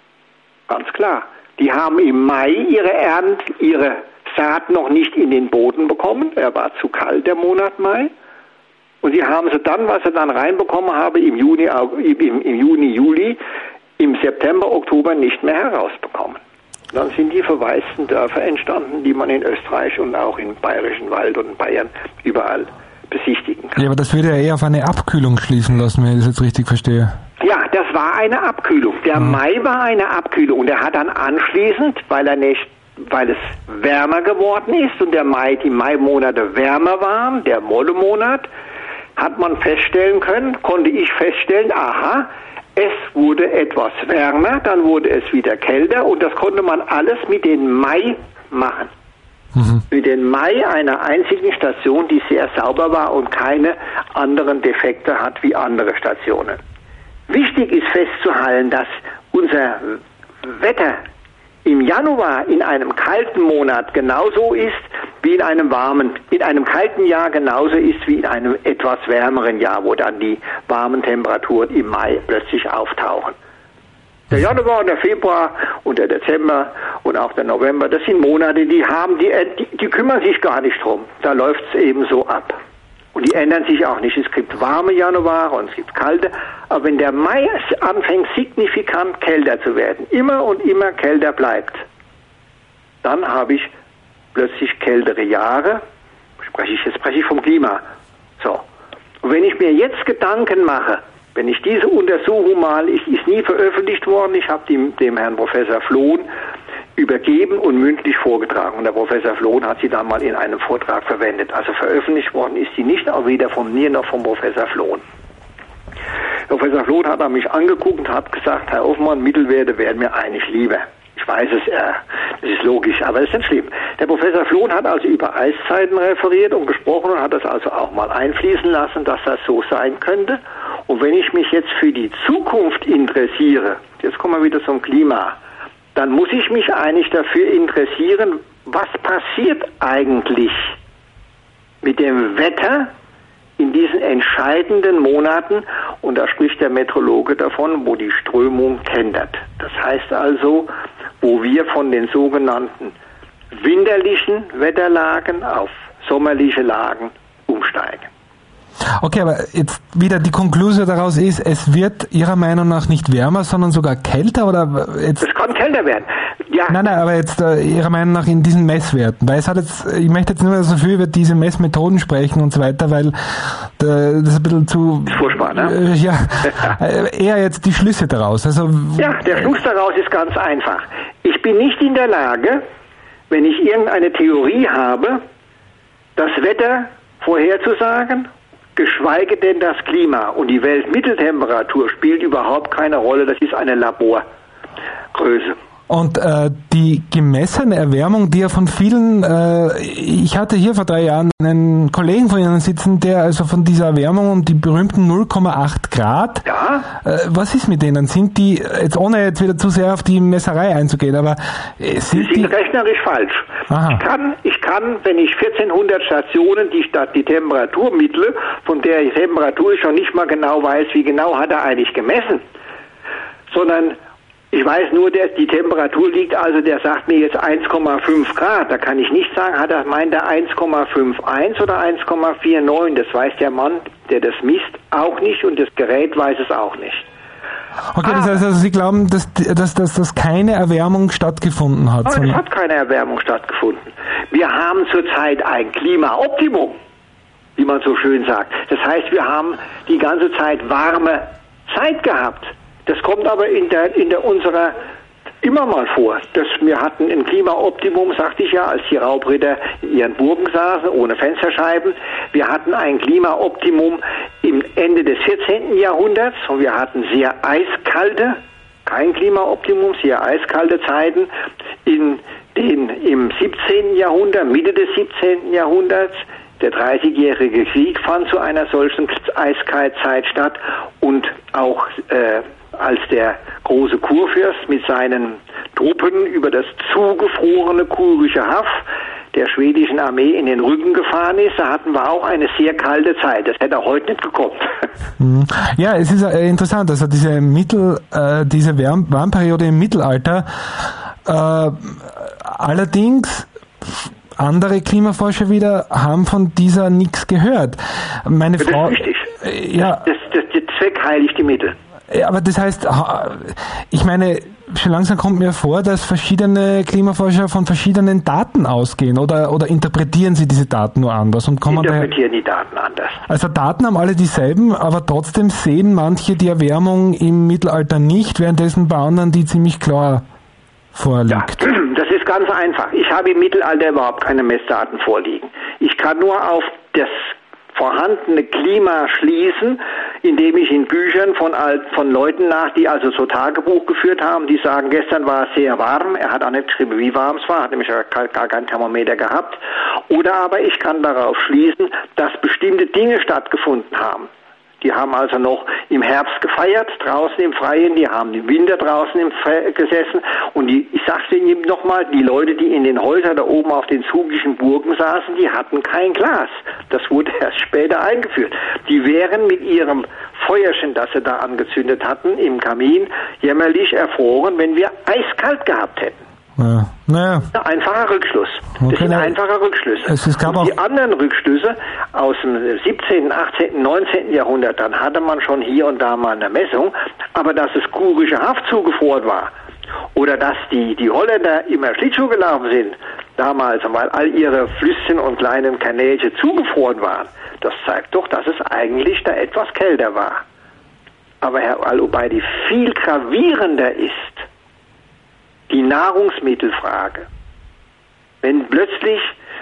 Ganz klar. Die haben im Mai ihre Ernte, ihre Saat noch nicht in den Boden bekommen. Er war zu kalt, der Monat Mai. Und sie haben sie dann, was sie dann reinbekommen haben, im Juni, im, im Juni, Juli, im September, Oktober nicht mehr herausbekommen. Dann sind die verwaisten Dörfer entstanden, die man in Österreich und auch im Bayerischen Wald und in Bayern überall besichtigen kann. Ja, aber das würde ja eher auf eine Abkühlung schließen lassen, wenn ich das jetzt richtig verstehe. Ja, das war eine Abkühlung. Der mhm. Mai war eine Abkühlung und er hat dann anschließend, weil er nicht, weil es wärmer geworden ist und der Mai, die Mai-Monate wärmer waren, der Mollemonat, hat man feststellen können, konnte ich feststellen, aha, es wurde etwas wärmer, dann wurde es wieder kälter und das konnte man alles mit dem Mai machen. Mhm. Mit dem Mai, einer einzigen Station, die sehr sauber war und keine anderen Defekte hat wie andere Stationen. Wichtig ist festzuhalten, dass unser Wetter im Januar in einem kalten Monat genauso ist wie in einem warmen, in einem kalten Jahr genauso ist wie in einem etwas wärmeren Jahr, wo dann die warmen Temperaturen im Mai plötzlich auftauchen. Der Januar und der Februar und der Dezember und auch der November, das sind Monate, die haben, die, die, die kümmern sich gar nicht drum. Da läuft es eben so ab. Und die ändern sich auch nicht. Es gibt warme Januare und es gibt kalte. Aber wenn der Mai anfängt, signifikant kälter zu werden, immer und immer kälter bleibt, dann habe ich plötzlich kältere Jahre. Spreche ich, jetzt spreche ich vom Klima. So. Und wenn ich mir jetzt Gedanken mache, wenn ich diese Untersuchung mal, ist, ist nie veröffentlicht worden, ich habe dem, dem Herrn Professor Flohn übergeben und mündlich vorgetragen. Und der Professor Flohn hat sie dann mal in einem Vortrag verwendet. Also veröffentlicht worden ist sie nicht, aber weder von mir noch vom Professor Flohn. Professor Flohn hat mich angeguckt und hat gesagt, Herr Hoffmann, Mittelwerte wären mir eigentlich lieber. Ich weiß es, äh, das ist logisch, aber das ist nicht schlimm. Der Professor Flohn hat also über Eiszeiten referiert und gesprochen und hat das also auch mal einfließen lassen, dass das so sein könnte. Und wenn ich mich jetzt für die Zukunft interessiere, jetzt kommen wir wieder zum Klima, dann muss ich mich eigentlich dafür interessieren, was passiert eigentlich mit dem Wetter in diesen entscheidenden Monaten, und da spricht der Meteorologe davon, wo die Strömung kentert. Das heißt also, wo wir von den sogenannten winterlichen Wetterlagen auf sommerliche Lagen umsteigen. Okay, aber jetzt wieder die Konklusion daraus ist, es wird Ihrer Meinung nach nicht wärmer, sondern sogar kälter, oder jetzt? Es kann kälter werden. Ja. Nein, nein, aber jetzt äh, Ihrer Meinung nach in diesen Messwerten, weil es hat jetzt, ich möchte jetzt nicht mehr so viel über diese Messmethoden sprechen und so weiter, weil äh, das ist ein bisschen zu furchtbar, ne? Äh, ja, äh, eher jetzt die Schlüsse daraus. Also ja, der Schluss daraus ist ganz einfach. Ich bin nicht in der Lage, wenn ich irgendeine Theorie habe, das Wetter vorherzusagen, geschweige denn das Klima. Und die Weltmitteltemperatur spielt überhaupt keine Rolle. Das ist eine Laborgröße. Und äh, die gemessene Erwärmung, die ja von vielen, äh, ich hatte hier vor drei Jahren einen Kollegen von Ihnen sitzen, der also von dieser Erwärmung und die berühmten null Komma acht Grad, ja? äh, was ist mit denen? Sind die, jetzt ohne jetzt wieder zu sehr auf die Messerei einzugehen, aber äh, sind die... sind die rechnerisch falsch. Aha. Ich kann, ich kann, wenn ich vierzehnhundert Stationen, die Stadt, die Temperatur mittle, von der Temperatur ich schon nicht mal genau weiß, wie genau hat er eigentlich gemessen, sondern ich weiß nur, der, die Temperatur liegt, also der sagt mir jetzt eins Komma fünf Grad. Da kann ich nicht sagen, hat er, meint er eins Komma fünfundfünfzig oder eins Komma neunundvierzig. Das weiß der Mann, der das misst, auch nicht und das Gerät weiß es auch nicht. Okay, das heißt also, Sie glauben, dass, dass, dass, dass keine Erwärmung stattgefunden hat? Nein, es hat keine Erwärmung stattgefunden. Wir haben zurzeit ein Klimaoptimum, wie man so schön sagt. Das heißt, wir haben die ganze Zeit warme Zeit gehabt. Das kommt aber in der, in der unserer immer mal vor. Dass wir hatten ein Klimaoptimum, sagte ich ja, als die Raubritter in ihren Burgen saßen, ohne Fensterscheiben. Wir hatten ein Klimaoptimum im Ende des vierzehnten Jahrhunderts und wir hatten sehr eiskalte, kein Klimaoptimum, sehr eiskalte Zeiten in den im siebzehnten Jahrhundert, Mitte des siebzehnten Jahrhunderts. Der dreißigjährige Krieg fand zu einer solchen Eiskaltzeit statt und auch äh, als der große Kurfürst mit seinen Truppen über das zugefrorene Kurische Haff der schwedischen Armee in den Rücken gefahren ist, da hatten wir auch eine sehr kalte Zeit. Das hätte heute nicht gekommen. Ja, es ist äh, interessant, also diese Mittel, äh, diese Warm- Warmperiode im Mittelalter, äh, allerdings andere Klimaforscher wieder haben von dieser nichts gehört. Meine das Frau, ist richtig. Äh, ja, das, das, das, der Zweck heiligt die Mittel. Aber das heißt, ich meine, schon langsam kommt mir vor, dass verschiedene Klimaforscher von verschiedenen Daten ausgehen oder, oder interpretieren sie diese Daten nur anders? Und kommen interpretieren daher, die Daten anders. Also Daten haben alle dieselben, aber trotzdem sehen manche die Erwärmung im Mittelalter nicht, währenddessen bei anderen die ziemlich klar vorliegt. Ja, das ist ganz einfach. Ich habe im Mittelalter überhaupt keine Messdaten vorliegen. Ich kann nur auf das vorhandene Klima schließen, indem ich in Büchern von, von Leuten nach, die also so Tagebuch geführt haben, die sagen, gestern war es sehr warm, er hat auch nicht geschrieben, wie warm es war, hat nämlich gar, gar kein Thermometer gehabt. Oder aber ich kann darauf schließen, dass bestimmte Dinge stattgefunden haben. Die haben also noch im Herbst gefeiert, draußen im Freien, die haben im Winter draußen im Fre- gesessen und die, ich sag's Ihnen nochmal, die Leute, die in den Häusern da oben auf den zugischen Burgen saßen, die hatten kein Glas. Das wurde erst später eingeführt. Die wären mit ihrem Feuerchen, das sie da angezündet hatten, im Kamin, jämmerlich erfroren, wenn wir eiskalt gehabt hätten. Ja. Naja. Ein einfacher Rückschluss. Das Okay, sind einfache Rückschlüsse. Es, es gab und auch die anderen Rückschlüsse aus dem siebzehnten, achtzehnten, neunzehnten Jahrhundert, dann hatte man schon hier und da mal eine Messung, aber dass das Kurische Haff zugefroren war oder dass die, die Holländer immer Schlittschuh gelaufen sind, damals, weil all ihre Flüsschen und kleinen Kanälchen zugefroren waren, das zeigt doch, dass es eigentlich da etwas kälter war. Aber Herr Al-Ubaidi, viel gravierender ist die Nahrungsmittelfrage. Wenn plötzlich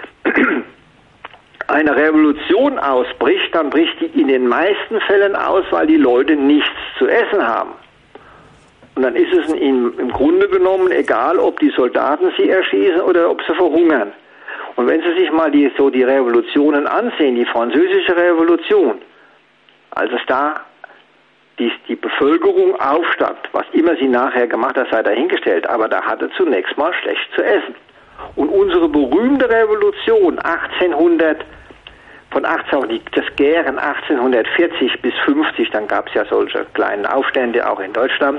eine Revolution ausbricht, dann bricht die in den meisten Fällen aus, weil die Leute nichts zu essen haben. Und dann ist es ihnen im Grunde genommen egal, ob die Soldaten sie erschießen oder ob sie verhungern. Und wenn Sie sich mal die, so die Revolutionen ansehen, die französische Revolution, als es da Die, die Bevölkerung aufstand, was immer sie nachher gemacht hat, sei dahingestellt, aber da hatte zunächst mal schlecht zu essen. Und unsere berühmte Revolution achtzehnhundert, von achtzehn, das Gären achtzehnhundertvierzig bis fünfzig, dann gab es ja solche kleinen Aufstände auch in Deutschland,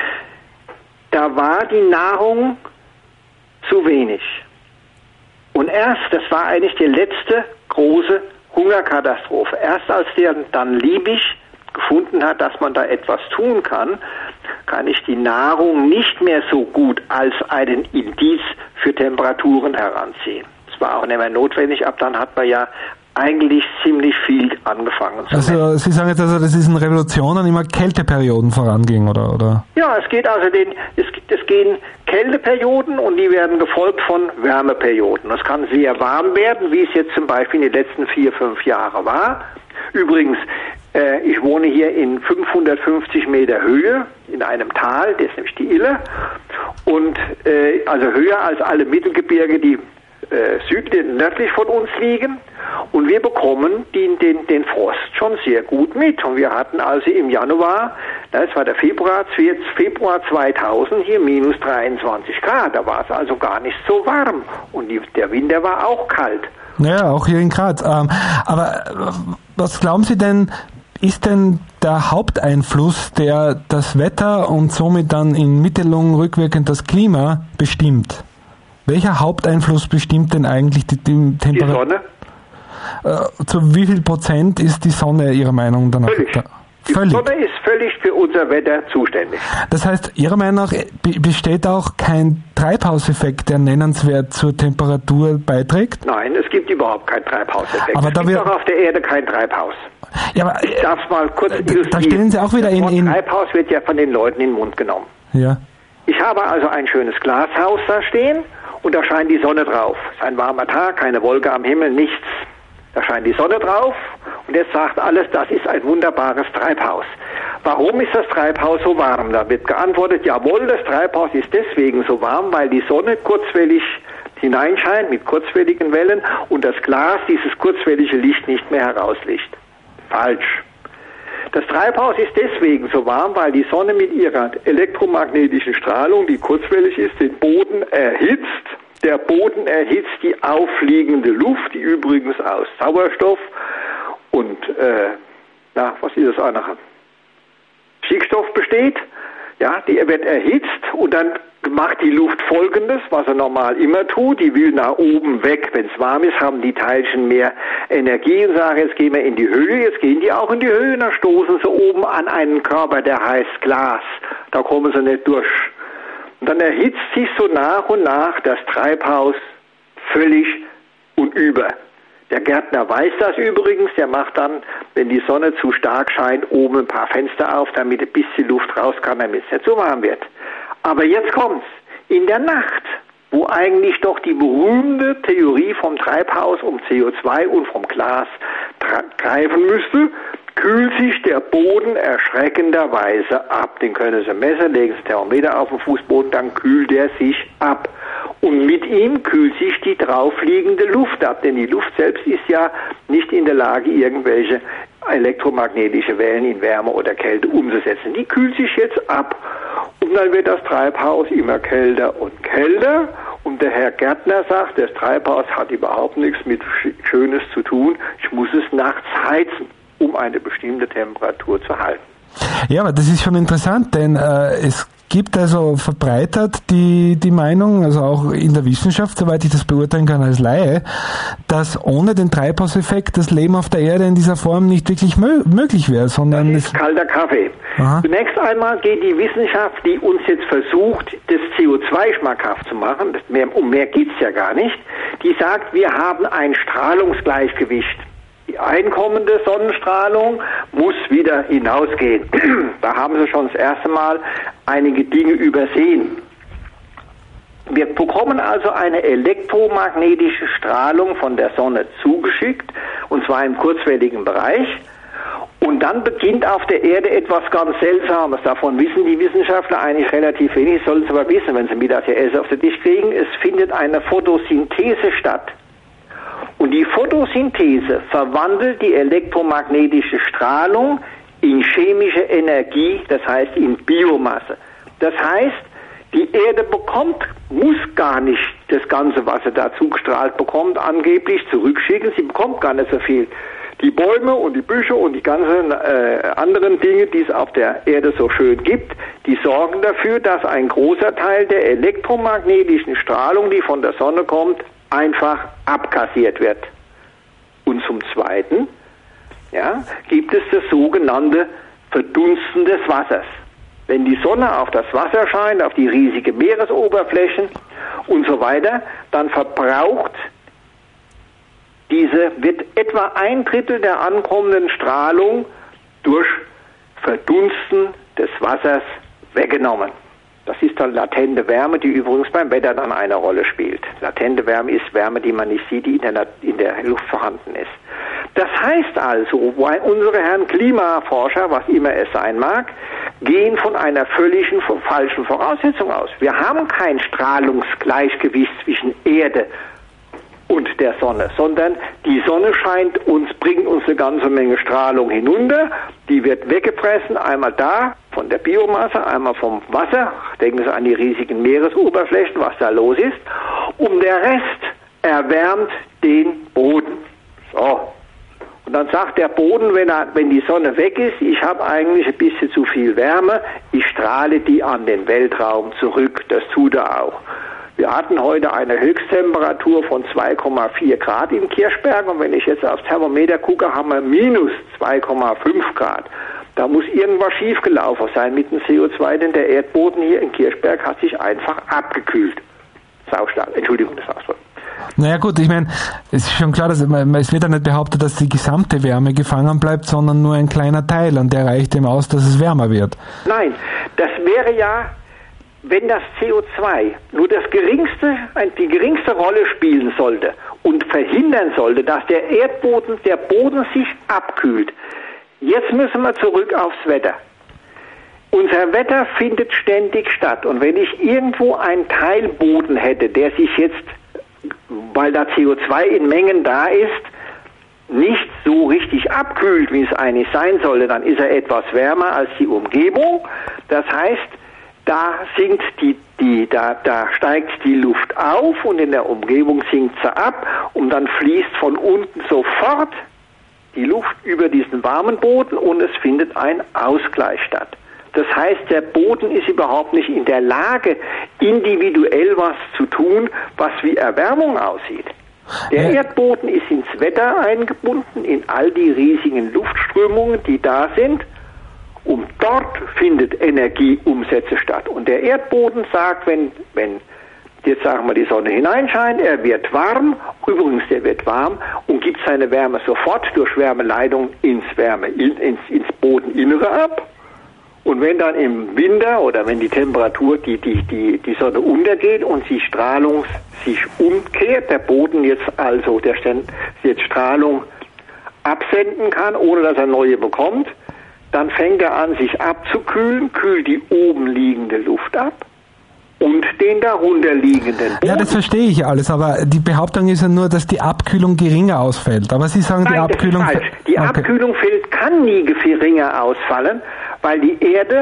da war die Nahrung zu wenig. Und erst, das war eigentlich die letzte große Hungerkatastrophe, erst als der dann Liebig gefunden hat, dass man da etwas tun kann, kann ich die Nahrung nicht mehr so gut als einen Indiz für Temperaturen heranziehen. Es war auch nicht mehr notwendig, ab dann hat man ja eigentlich ziemlich viel angefangen zu Also messen. Sie sagen jetzt also, dass diesen Revolutionen immer Kälteperioden voranging, oder? oder? Ja, es geht also den, es, es gehen Kälteperioden und die werden gefolgt von Wärmeperioden. Es kann sehr warm werden, wie es jetzt zum Beispiel in den letzten vier, fünf Jahren war. Übrigens, äh, ich wohne hier in fünfhundertfünfzig Meter Höhe in einem Tal, das ist nämlich die Ille, und äh, also höher als alle Mittelgebirge, die äh, südlich, nördlich von uns liegen. Und wir bekommen den, den, den Frost schon sehr gut mit. Und wir hatten also im Januar, das war der Februar, Februar zweitausend, hier minus dreiundzwanzig Grad. Da war es also gar nicht so warm. Und die, der Winter war auch kalt. Ja, auch hier in Graz. Ähm, aber was glauben Sie denn, ist denn der Haupteinfluss, der das Wetter und somit dann in Mittelung rückwirkend das Klima bestimmt? Welcher Haupteinfluss bestimmt denn eigentlich die, die Temperatur? Die Sonne? Äh, zu wie viel Prozent ist die Sonne Ihrer Meinung nach? Völlig. Da? Die völlig. Sonne ist völlig für unser Wetter zuständig. Das heißt, Ihrer Meinung nach besteht auch kein Treibhauseffekt, der nennenswert zur Temperatur beiträgt? Nein, es gibt überhaupt keinen Treibhauseffekt. Aber es da gibt wir auch auf der Erde kein Treibhaus. Ja, aber, ich darf es mal kurz illustrieren. Da stellen Sie auch wieder in, in... Das Treibhaus wird ja von den Leuten in den Mund genommen. Ja. Ich habe also ein schönes Glashaus da stehen und da scheint die Sonne drauf. Es ist ein warmer Tag, keine Wolke am Himmel, nichts. Da scheint die Sonne drauf und jetzt sagt alles, das ist ein wunderbares Treibhaus. Warum ist das Treibhaus so warm? Da wird geantwortet, jawohl, das Treibhaus ist deswegen so warm, weil die Sonne kurzwellig hineinscheint mit kurzwelligen Wellen und das Glas dieses kurzwellige Licht nicht mehr herauslicht. Falsch. Das Treibhaus ist deswegen so warm, weil die Sonne mit ihrer elektromagnetischen Strahlung, die kurzwellig ist, den Boden erhitzt. Der Boden erhitzt die aufliegende Luft, die übrigens aus Sauerstoff und, äh, na, was ist das andere? Stickstoff besteht. Ja, die wird erhitzt und dann macht die Luft Folgendes, was er normal immer tut. Die will nach oben weg. Wenn es warm ist, haben die Teilchen mehr Energie und sagen, jetzt gehen wir in die Höhe. Jetzt gehen die auch in die Höhe und dann stoßen sie oben an einen Körper, der heißt Glas. Da kommen sie nicht durch. Und dann erhitzt sich so nach und nach das Treibhaus völlig und über. Der Gärtner weiß das übrigens, der macht dann, wenn die Sonne zu stark scheint, oben ein paar Fenster auf, damit ein bisschen Luft raus kann, damit es nicht so warm wird. Aber jetzt kommt's. In der Nacht, wo eigentlich doch die berühmte Theorie vom Treibhaus um C O zwei und vom Glas greifen müsste, kühlt sich der Boden erschreckenderweise ab. Den können Sie messen, legen Sie Thermometer auf den Fußboden, dann kühlt er sich ab. Und mit ihm kühlt sich die draufliegende Luft ab, denn die Luft selbst ist ja nicht in der Lage, irgendwelche elektromagnetische Wellen in Wärme oder Kälte umzusetzen. Die kühlt sich jetzt ab und dann wird das Treibhaus immer kälter und kälter. Und der Herr Gärtner sagt, das Treibhaus hat überhaupt nichts mit Schönes zu tun, ich muss es nachts heizen, um eine bestimmte Temperatur zu halten. Ja, aber das ist schon interessant, denn äh, es gibt also verbreitert die, die Meinung, also auch in der Wissenschaft, soweit ich das beurteilen kann als Laie, dass ohne den Treibhauseffekt das Leben auf der Erde in dieser Form nicht wirklich mö- möglich wäre, sondern... Das ist kalter Kaffee. Aha. Zunächst einmal geht die Wissenschaft, die uns jetzt versucht, das C O zwei schmackhaft zu machen, das mehr, um mehr geht's ja gar nicht, die sagt, wir haben ein Strahlungsgleichgewicht. Die einkommende Sonnenstrahlung muss wieder hinausgehen. Da haben Sie schon das erste Mal einige Dinge übersehen. Wir bekommen also eine elektromagnetische Strahlung von der Sonne zugeschickt, und zwar im kurzwelligen Bereich. Und dann beginnt auf der Erde etwas ganz Seltsames. Davon wissen die Wissenschaftler eigentlich relativ wenig, sollen es aber wissen, wenn sie mittags ihr Essen auf den Tisch kriegen. Es findet eine Photosynthese statt. Und die Photosynthese verwandelt die elektromagnetische Strahlung in chemische Energie, das heißt in Biomasse. Das heißt, die Erde bekommt, muss gar nicht das Ganze, was sie da zugestrahlt bekommt, angeblich zurückschicken. Sie bekommt gar nicht so viel. Die Bäume und die Büsche und die ganzen äh, anderen Dinge, die es auf der Erde so schön gibt, die sorgen dafür, dass ein großer Teil der elektromagnetischen Strahlung, die von der Sonne kommt, einfach abkassiert wird. Und zum Zweiten, ja, gibt es das sogenannte Verdunsten des Wassers. Wenn die Sonne auf das Wasser scheint, auf die riesige Meeresoberflächen und so weiter, dann verbraucht diese, wird etwa ein Drittel der ankommenden Strahlung durch Verdunsten des Wassers weggenommen. Das ist dann latente Wärme, die übrigens beim Wetter dann eine Rolle spielt. Latente Wärme ist Wärme, die man nicht sieht, die in der, in der Luft vorhanden ist. Das heißt also, unsere Herren Klimaforscher, was immer es sein mag, gehen von einer völligen falschen Voraussetzung aus. Wir haben kein Strahlungsgleichgewicht zwischen Erde und der Sonne, sondern die Sonne scheint uns, bringt uns eine ganze Menge Strahlung hinunter, die wird weggepressen, einmal da von der Biomasse, einmal vom Wasser, denken Sie an die riesigen Meeresoberflächen, was da los ist, und der Rest erwärmt den Boden. So. Und dann sagt der Boden, wenn, er, wenn die Sonne weg ist, ich habe eigentlich ein bisschen zu viel Wärme, ich strahle die an den Weltraum zurück, das tut er auch. Wir hatten heute eine Höchsttemperatur von zwei Komma vier Grad im Kirchberg und wenn ich jetzt aufs Thermometer gucke, haben wir minus zwei Komma fünf Grad. Da muss irgendwas schiefgelaufen sein mit dem C O zwei, denn der Erdboden hier in Kirchberg hat sich einfach abgekühlt. Saustark. Entschuldigung, das Ausdruck. Naja gut, ich meine, es ist schon klar, dass man, es wird ja nicht behauptet, dass die gesamte Wärme gefangen bleibt, sondern nur ein kleiner Teil und der reicht eben aus, dass es wärmer wird. Nein, das wäre ja, wenn das C O zwei nur das geringste, die geringste Rolle spielen sollte und verhindern sollte, dass der Erdboden, der Boden sich abkühlt. Jetzt müssen wir zurück aufs Wetter. Unser Wetter findet ständig statt und wenn ich irgendwo einen Teilboden hätte, der sich jetzt, weil da C O zwei in Mengen da ist, nicht so richtig abkühlt, wie es eigentlich sein sollte, dann ist er etwas wärmer als die Umgebung. Das heißt, da sinkt die, die, da, da steigt die Luft auf und in der Umgebung sinkt sie ab und dann fließt von unten sofort die Luft über diesen warmen Boden und es findet ein Ausgleich statt. Das heißt, der Boden ist überhaupt nicht in der Lage, individuell was zu tun, was wie Erwärmung aussieht. Der ja. Erdboden ist ins Wetter eingebunden, in all die riesigen Luftströmungen, die da sind. Und dort findet Energieumsätze statt. Und der Erdboden sagt, wenn, wenn jetzt sagen wir die Sonne hineinscheint, er wird warm, übrigens der wird warm und gibt seine Wärme sofort durch Wärmeleitung ins Wärme, in, ins, ins Bodeninnere ab. Und wenn dann im Winter oder wenn die Temperatur, die, die, die, die Sonne untergeht und die Strahlung sich umkehrt, der Boden jetzt also der jetzt Strahlung absenden kann, ohne dass er neue bekommt, dann fängt er an, sich abzukühlen, kühlt die oben liegende Luft ab und den darunter liegenden Boden. Ja, das verstehe ich alles, aber die Behauptung ist ja nur, dass die Abkühlung geringer ausfällt. Aber Sie sagen, Nein, die Abkühlung... Das ist falsch. Die okay. Abkühlung fällt, kann nie geringer ausfallen, weil die Erde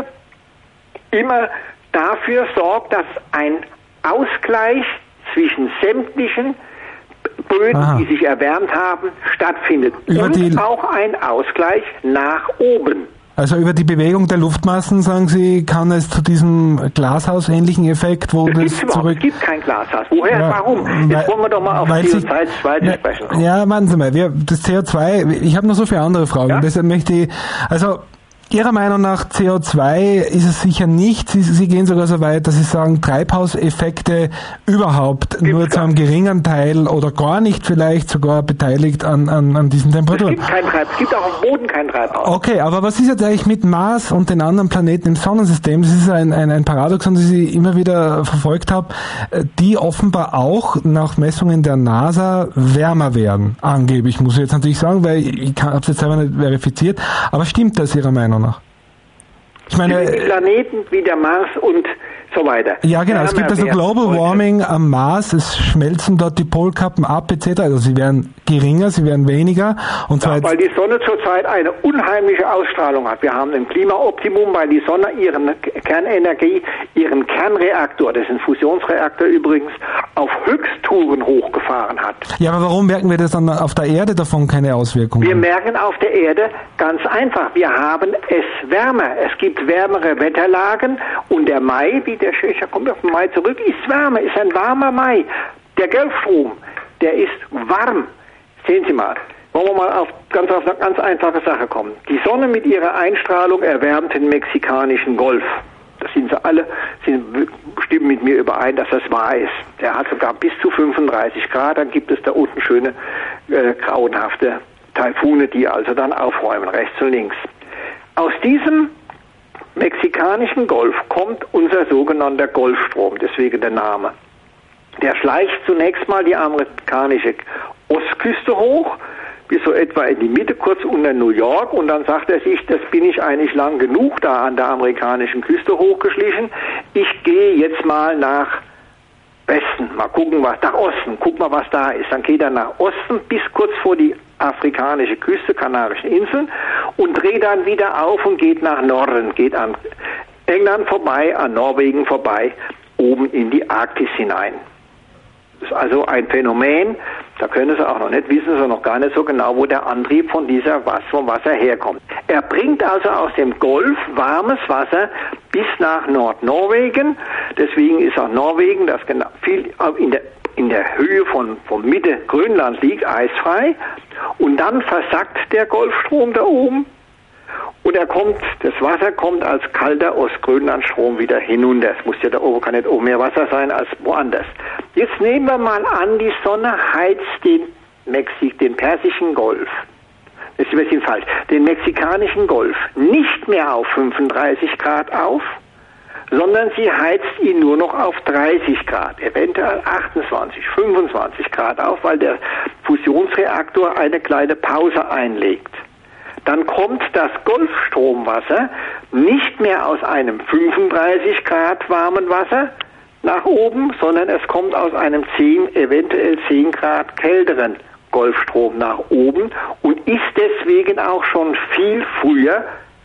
immer dafür sorgt, dass ein Ausgleich zwischen sämtlichen Böden, Aha. die sich erwärmt haben, stattfindet. Über und die, auch ein Ausgleich nach oben. Also über die Bewegung der Luftmassen, sagen Sie, kann es zu diesem Glashausähnlichen Effekt, wo das, das zurück... Es gibt kein Glashaus. Woher, ja, warum? Jetzt wollen wir doch mal auf C O zwei ja, sprechen. Ja, warten Sie mal, wir, das C O zwei, ich habe noch so viele andere Fragen, ja? Deshalb möchte ich, also... Ihrer Meinung nach C O zwei ist es sicher nicht. Sie, Sie gehen sogar so weit, dass Sie sagen, Treibhauseffekte überhaupt Gibt's nur zu einem geringen Teil oder gar nicht vielleicht sogar beteiligt an, an, an diesen Temperaturen. Es gibt kein Treibhaus. Es gibt auch am Boden kein Treibhaus. Okay, aber was ist jetzt eigentlich mit Mars und den anderen Planeten im Sonnensystem? Das ist ein, ein, ein Paradoxon, das ich immer wieder verfolgt habe, die offenbar auch nach Messungen der NASA wärmer werden. Angeblich, muss ich jetzt natürlich sagen, weil ich habe es jetzt selber nicht verifiziert. Aber stimmt das Ihrer Meinung nach? Ich meine, die Planeten wie der Mars und so weiter. Ja, genau. Es gibt also Global Warming am Mars. Es schmelzen dort die Polkappen ab et cetera. Also sie werden geringer, sie werden weniger. Und ja, zwar weil die Sonne zurzeit eine unheimliche Ausstrahlung hat. Wir haben ein Klimaoptimum, weil die Sonne ihren Kernenergie, ihren Kernreaktor, das ist ein Fusionsreaktor übrigens, auf Höchsttouren hochgefahren hat. Ja, aber warum merken wir das dann auf der Erde davon keine Auswirkungen? Wir merken auf der Erde ganz einfach. Wir haben es wärmer. Es gibt wärmere Wetterlagen und der Mai, wie der Schächer kommt auf den Mai zurück, ist wärmer, ist ein warmer Mai. Der Golfstrom, der ist warm. Sehen Sie mal. Wollen wir mal auf ganz, auf eine ganz einfache Sache kommen. Die Sonne mit ihrer Einstrahlung erwärmt den mexikanischen Golf. Das sind sie alle, sind, stimmen mit mir überein, dass das wahr ist. Der hat sogar bis zu fünfunddreißig Grad, dann gibt es da unten schöne, äh, grauenhafte Taifune, die also dann aufräumen, rechts und links. Aus diesem mexikanischen Golf kommt unser sogenannter Golfstrom, deswegen der Name. Der schleicht zunächst mal die amerikanische Ostküste hoch, bis so etwa in die Mitte, kurz unter New York, und dann sagt er sich, das bin ich eigentlich lang genug da an der amerikanischen Küste hochgeschlichen, ich gehe jetzt mal nach Westen, mal gucken, was, nach Osten, guck mal, was da ist. Dann geht er nach Osten bis kurz vor die afrikanische Küste, Kanarischen Inseln, und dreht dann wieder auf und geht nach Norden, geht an England vorbei, an Norwegen vorbei, oben in die Arktis hinein. Das ist also ein Phänomen, da können Sie auch noch nicht wissen, Sie noch gar nicht so genau, wo der Antrieb von dieser Wasser, vom Wasser herkommt. Er bringt also aus dem Golf warmes Wasser bis nach Nordnorwegen. Deswegen ist auch Norwegen, das genau viel in der in der Höhe von, von Mitte Grönland liegt, eisfrei. Und dann versackt der Golfstrom da oben. Und er kommt, das Wasser kommt als kalter Ostgrönlandstrom wieder hinunter. Es muss ja da oben, kann nicht oben mehr Wasser sein als woanders. Jetzt nehmen wir mal an, die Sonne heizt den Mexik, den Persischen Golf. Das ist ein bisschen falsch. Den mexikanischen Golf nicht mehr auf fünfunddreißig Grad auf, sondern sie heizt ihn nur noch auf dreißig Grad, eventuell achtundzwanzig, fünfundzwanzig Grad auf, weil der Fusionsreaktor eine kleine Pause einlegt. Dann kommt das Golfstromwasser nicht mehr aus einem fünfunddreißig Grad warmen Wasser nach oben, sondern es kommt aus einem zehn, eventuell zehn Grad kälteren Golfstrom nach oben und ist deswegen auch schon viel früher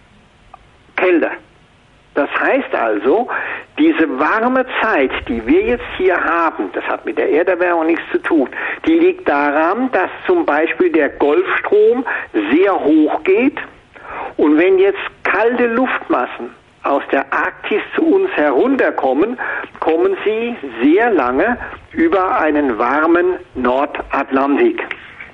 kälter. Das heißt also, diese warme Zeit, die wir jetzt hier haben, das hat mit der Erderwärmung nichts zu tun, die liegt daran, dass zum Beispiel der Golfstrom sehr hoch geht und wenn jetzt kalte Luftmassen aus der Arktis zu uns herunterkommen, kommen sie sehr lange über einen warmen Nordatlantik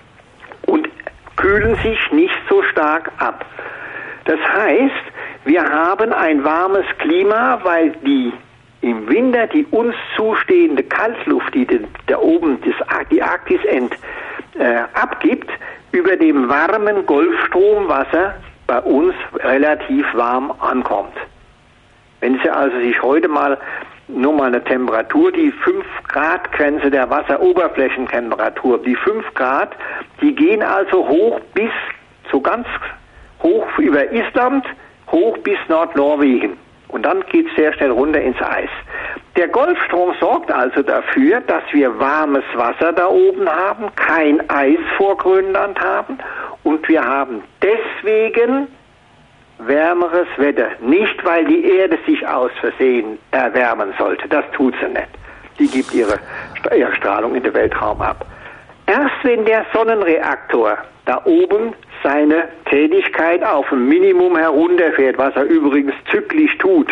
und kühlen sich nicht so stark ab. Das heißt, wir haben ein warmes Klima, weil die im Winter die uns zustehende Kaltluft, die den, da oben das, die Arktis ent, äh, abgibt, über dem warmen Golfstromwasser bei uns relativ warm ankommt. Wenn Sie also sich heute mal nur mal eine Temperatur, die fünf Grad Grenze der Wasseroberflächentemperatur, die fünf Grad, die gehen also hoch bis so ganz hoch über Island, hoch bis Nordnorwegen. Und dann geht es sehr schnell runter ins Eis. Der Golfstrom sorgt also dafür, dass wir warmes Wasser da oben haben, kein Eis vor Grönland haben und wir haben deswegen wärmeres Wetter. Nicht, weil die Erde sich aus Versehen erwärmen sollte. Das tut sie nicht. Die gibt ihre, ihre Strahlung in den Weltraum ab. Erst wenn der Sonnenreaktor da oben seine Tätigkeit auf ein Minimum herunterfährt, was er übrigens zyklisch tut,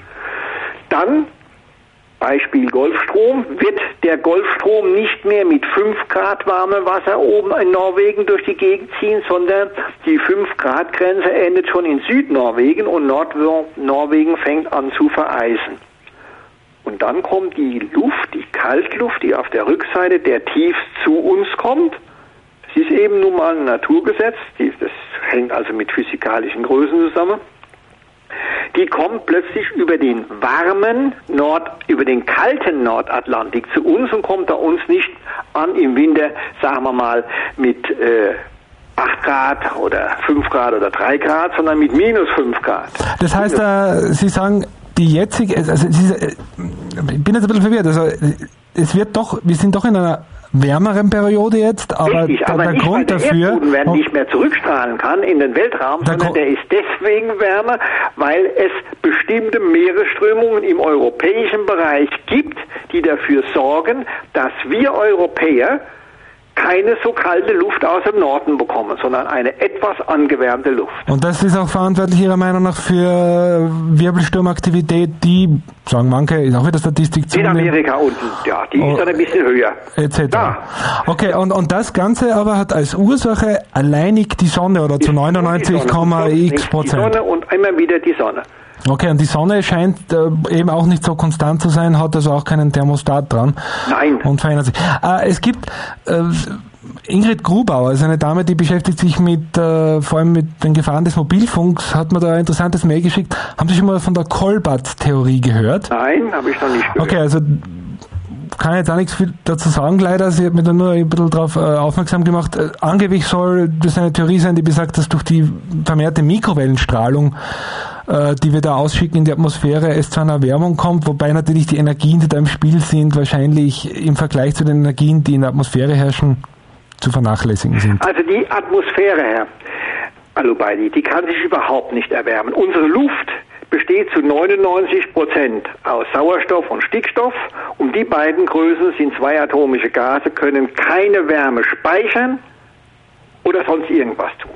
dann, Beispiel Golfstrom, wird der Golfstrom nicht mehr mit fünf Grad warmem Wasser oben in Norwegen durch die Gegend ziehen, sondern die fünf Grad Grenze endet schon in Südnorwegen und Nordnorwegen fängt an zu vereisen. Und dann kommt die Luft, die Kaltluft, die auf der Rückseite der Tiefs zu uns kommt. Das ist eben nun mal ein Naturgesetz, das hängt also mit physikalischen Größen zusammen. Die kommt plötzlich über den warmen Nord, über den kalten Nordatlantik zu uns und kommt da uns nicht an im Winter, sagen wir mal, mit äh, acht Grad oder fünf Grad oder drei Grad, sondern mit minus fünf Grad. Das heißt, äh, Sie sagen, die jetzige, also Sie, ich bin jetzt ein bisschen verwirrt, also es wird doch, wir sind doch in einer wärmeren Periode jetzt, aber, Richtig, der, aber der nicht, Grund weil der dafür Erdboden nicht mehr zurückstrahlen kann in den Weltraum, der sondern Gro- der ist deswegen wärmer, weil es bestimmte Meeresströmungen im europäischen Bereich gibt, die dafür sorgen, dass wir Europäer keine so kalte Luft aus dem Norden bekommen, sondern eine etwas angewärmte Luft. Und das ist auch verantwortlich Ihrer Meinung nach für Wirbelsturmaktivität, die, sagen manche, ist auch wieder Statistik zu. In Amerika unten, ja, die oh, ist dann ein bisschen höher. et cetera. Ja. Okay, und, und das Ganze aber hat als Ursache alleinig die Sonne oder die zu neunundneunzig Komma x Prozent. Die Sonne und immer wieder die Sonne. Okay, und die Sonne scheint äh, eben auch nicht so konstant zu sein, hat also auch keinen Thermostat dran. Nein. Und verändert sich. Äh, es gibt äh, Ingrid Grubauer, ist eine Dame, die beschäftigt sich mit, äh, vor allem mit den Gefahren des Mobilfunks, hat mir da ein interessantes Mail geschickt. Haben Sie schon mal von der Kolbat-Theorie gehört? Nein, habe ich noch nicht gehört. Okay, also kann ich jetzt auch nichts viel dazu sagen, leider. Sie hat mich da nur ein bisschen darauf äh, aufmerksam gemacht. Äh, angeblich soll das eine Theorie sein, die besagt, dass durch die vermehrte Mikrowellenstrahlung, äh, die wir da ausschicken in die Atmosphäre, es zu einer Erwärmung kommt, wobei natürlich die Energien, die da im Spiel sind, wahrscheinlich im Vergleich zu den Energien, die in der Atmosphäre herrschen, zu vernachlässigen sind. Also die Atmosphäre, Herr Alubaidi, die kann sich überhaupt nicht erwärmen. Unsere Luft besteht zu neunundneunzig Prozent aus Sauerstoff und Stickstoff. Und die beiden Größen sind zweiatomische Gase, können keine Wärme speichern oder sonst irgendwas tun.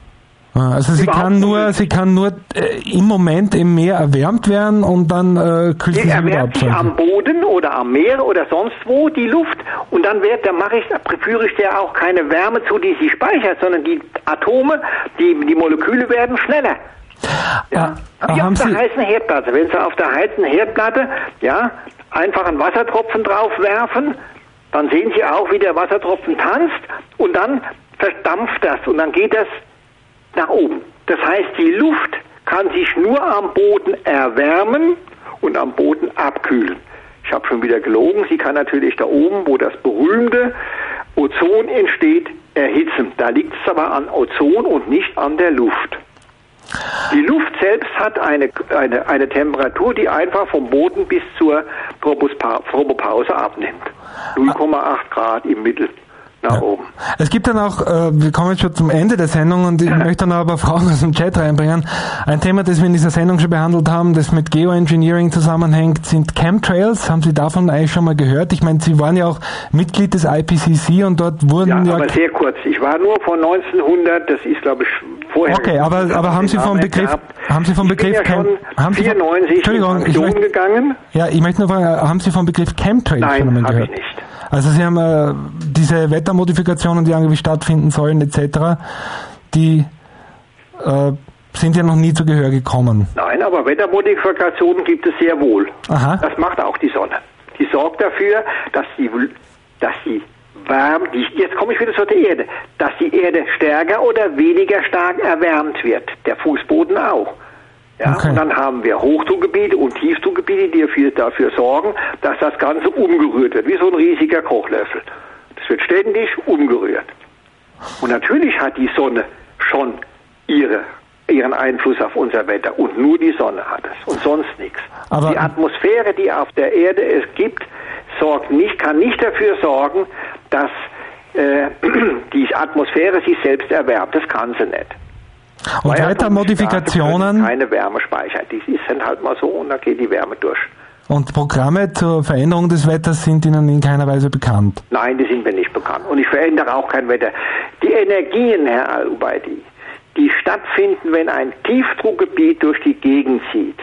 Also sie Überhaupt kann nur, sie kann nur äh, im Moment im Meer erwärmt werden und dann äh, kühlt sie Die sich wieder ab. erwärmt sich am Boden oder am Meer oder sonst wo die Luft und dann wird, da mache ich, führe ich der auch keine Wärme zu, die sie speichert, sondern die Atome, die, die Moleküle werden schneller. Ja, wie auf der heißen Herdplatte. Wenn Sie auf der heißen Herdplatte, ja, einfach einen Wassertropfen drauf werfen, dann sehen Sie auch, wie der Wassertropfen tanzt und dann verdampft das und dann geht das nach oben. Das heißt, die Luft kann sich nur am Boden erwärmen und am Boden abkühlen. Ich habe schon wieder gelogen, sie kann natürlich da oben, wo das berühmte Ozon entsteht, erhitzen. Da liegt es aber an Ozon und nicht an der Luft. Die Luft selbst hat eine, eine, eine Temperatur, die einfach vom Boden bis zur Tropopause abnimmt. null Komma acht Grad im Mittel nach ja. oben. Es gibt dann auch, äh, wir kommen jetzt schon zum Ende der Sendung und ich möchte dann aber Fragen aus dem Chat reinbringen. Ein Thema, das wir in dieser Sendung schon behandelt haben, das mit Geoengineering zusammenhängt, sind Chemtrails. Haben Sie davon eigentlich schon mal gehört? Ich meine, Sie waren ja auch Mitglied des I P C C und dort wurden ja... Ja, aber sehr kurz. Ich war nur von neunzehnhundert, das ist glaube ich vorher... Okay, aber, aber haben Sie vom Begriff... Gehabt. Haben Sie vom ich Begriff... bin ja schon haben Sie vierundneunzig von, Entschuldigung, in Pension gegangen. Ja, ich möchte nur fragen, haben Sie vom Begriff Chemtrails Nein, schon einmal gehört? Nein, habe ich nicht. Also Sie haben äh, diese Wettermodifikationen, die irgendwie stattfinden sollen, et cetera, die äh, sind ja noch nie zu Gehör gekommen. Nein, aber Wettermodifikationen gibt es sehr wohl. Aha. Das macht auch die Sonne. Die sorgt dafür, dass die, dass die Wärme, die, jetzt komme ich wieder zur Erde, dass die Erde stärker oder weniger stark erwärmt wird. Der Fußboden auch. Ja, okay. Und dann haben wir Hochdruckgebiete und Tiefdruckgebiete, die dafür, dafür sorgen, dass das Ganze umgerührt wird, wie so ein riesiger Kochlöffel. Das wird ständig umgerührt. Und natürlich hat die Sonne schon ihre, ihren Einfluss auf unser Wetter. Und nur die Sonne hat es und sonst nichts. Aber die Atmosphäre, die auf der Erde es gibt, sorgt nicht, kann nicht dafür sorgen, dass äh, die Atmosphäre sich selbst erwärmt. Das kann sie nicht. Und Wettermodifikationen? Keine Wärmespeicher. Das ist dann halt mal so und da geht die Wärme durch. Und Programme zur Veränderung des Wetters sind Ihnen in keiner Weise bekannt? Nein, die sind mir nicht bekannt. Und ich verändere auch kein Wetter. Die Energien, Herr Al-Ubaidi, die stattfinden, wenn ein Tiefdruckgebiet durch die Gegend zieht.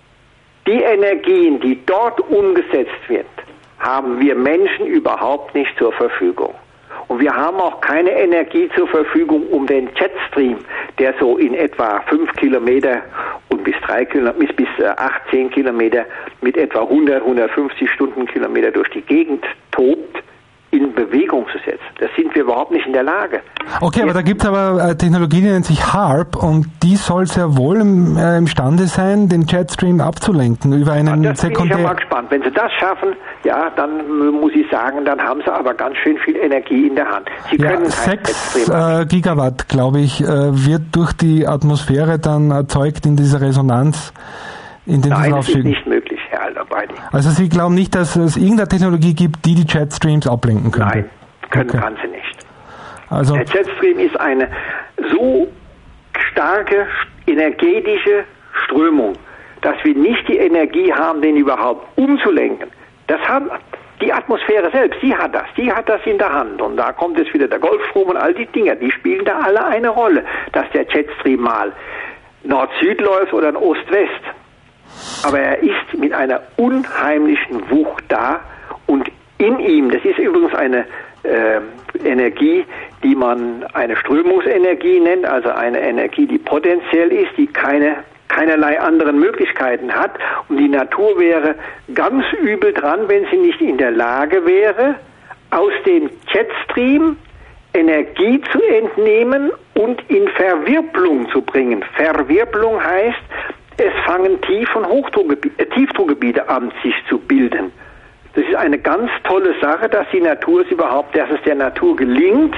Die Energien, die dort umgesetzt wird, haben wir Menschen überhaupt nicht zur Verfügung. Und wir haben auch keine Energie zur Verfügung, um den Jetstream, der so in etwa fünf Kilometer und bis drei Kilometer, bis, bis acht, zehn Kilometer mit etwa hundert, hundertfünfzig Stundenkilometer durch die Gegend tobt, in Bewegung zu setzen. Das sind wir überhaupt nicht in der Lage. Okay, Jetzt, aber da gibt es aber eine Technologie, die nennt sich HAARP und die soll sehr wohl im, äh, imstande sein, den Jetstream abzulenken über einen das Sekundär... bin ich ja mal gespannt. Wenn sie das schaffen, ja, dann muss ich sagen, dann haben sie aber ganz schön viel Energie in der Hand. Sie ja, können sechs äh, Gigawatt, glaube ich, äh, wird durch die Atmosphäre dann erzeugt in dieser Resonanz, in den Nein, das ist nicht möglich, Herr Al-Ubaidi. Also Sie glauben nicht, dass es irgendeine Technologie gibt, die die Jetstreams ablenken könnte? Nein, können okay. kann sie nicht. Also der Jetstream ist eine so starke energetische Strömung, dass wir nicht die Energie haben, den überhaupt umzulenken. Das haben die Atmosphäre selbst, die hat das, die hat das in der Hand. Und da kommt jetzt wieder der Golfstrom und all die Dinger, die spielen da alle eine Rolle, dass der Jetstream mal Nord-Süd läuft oder Ost-West. Aber er ist mit einer unheimlichen Wucht da und in ihm, das ist übrigens eine äh, Energie, die man eine Strömungsenergie nennt, also eine Energie, die potenziell ist, die keine keinerlei anderen Möglichkeiten hat und die Natur wäre ganz übel dran, wenn sie nicht in der Lage wäre, aus dem Jetstream Energie zu entnehmen und in Verwirbelung zu bringen. Verwirbelung heißt, es fangen Tief- und Hochdruckgebiete, äh, Tiefdruckgebiete an, sich zu bilden. Das ist eine ganz tolle Sache, dass die Natur es überhaupt, dass es der Natur gelingt,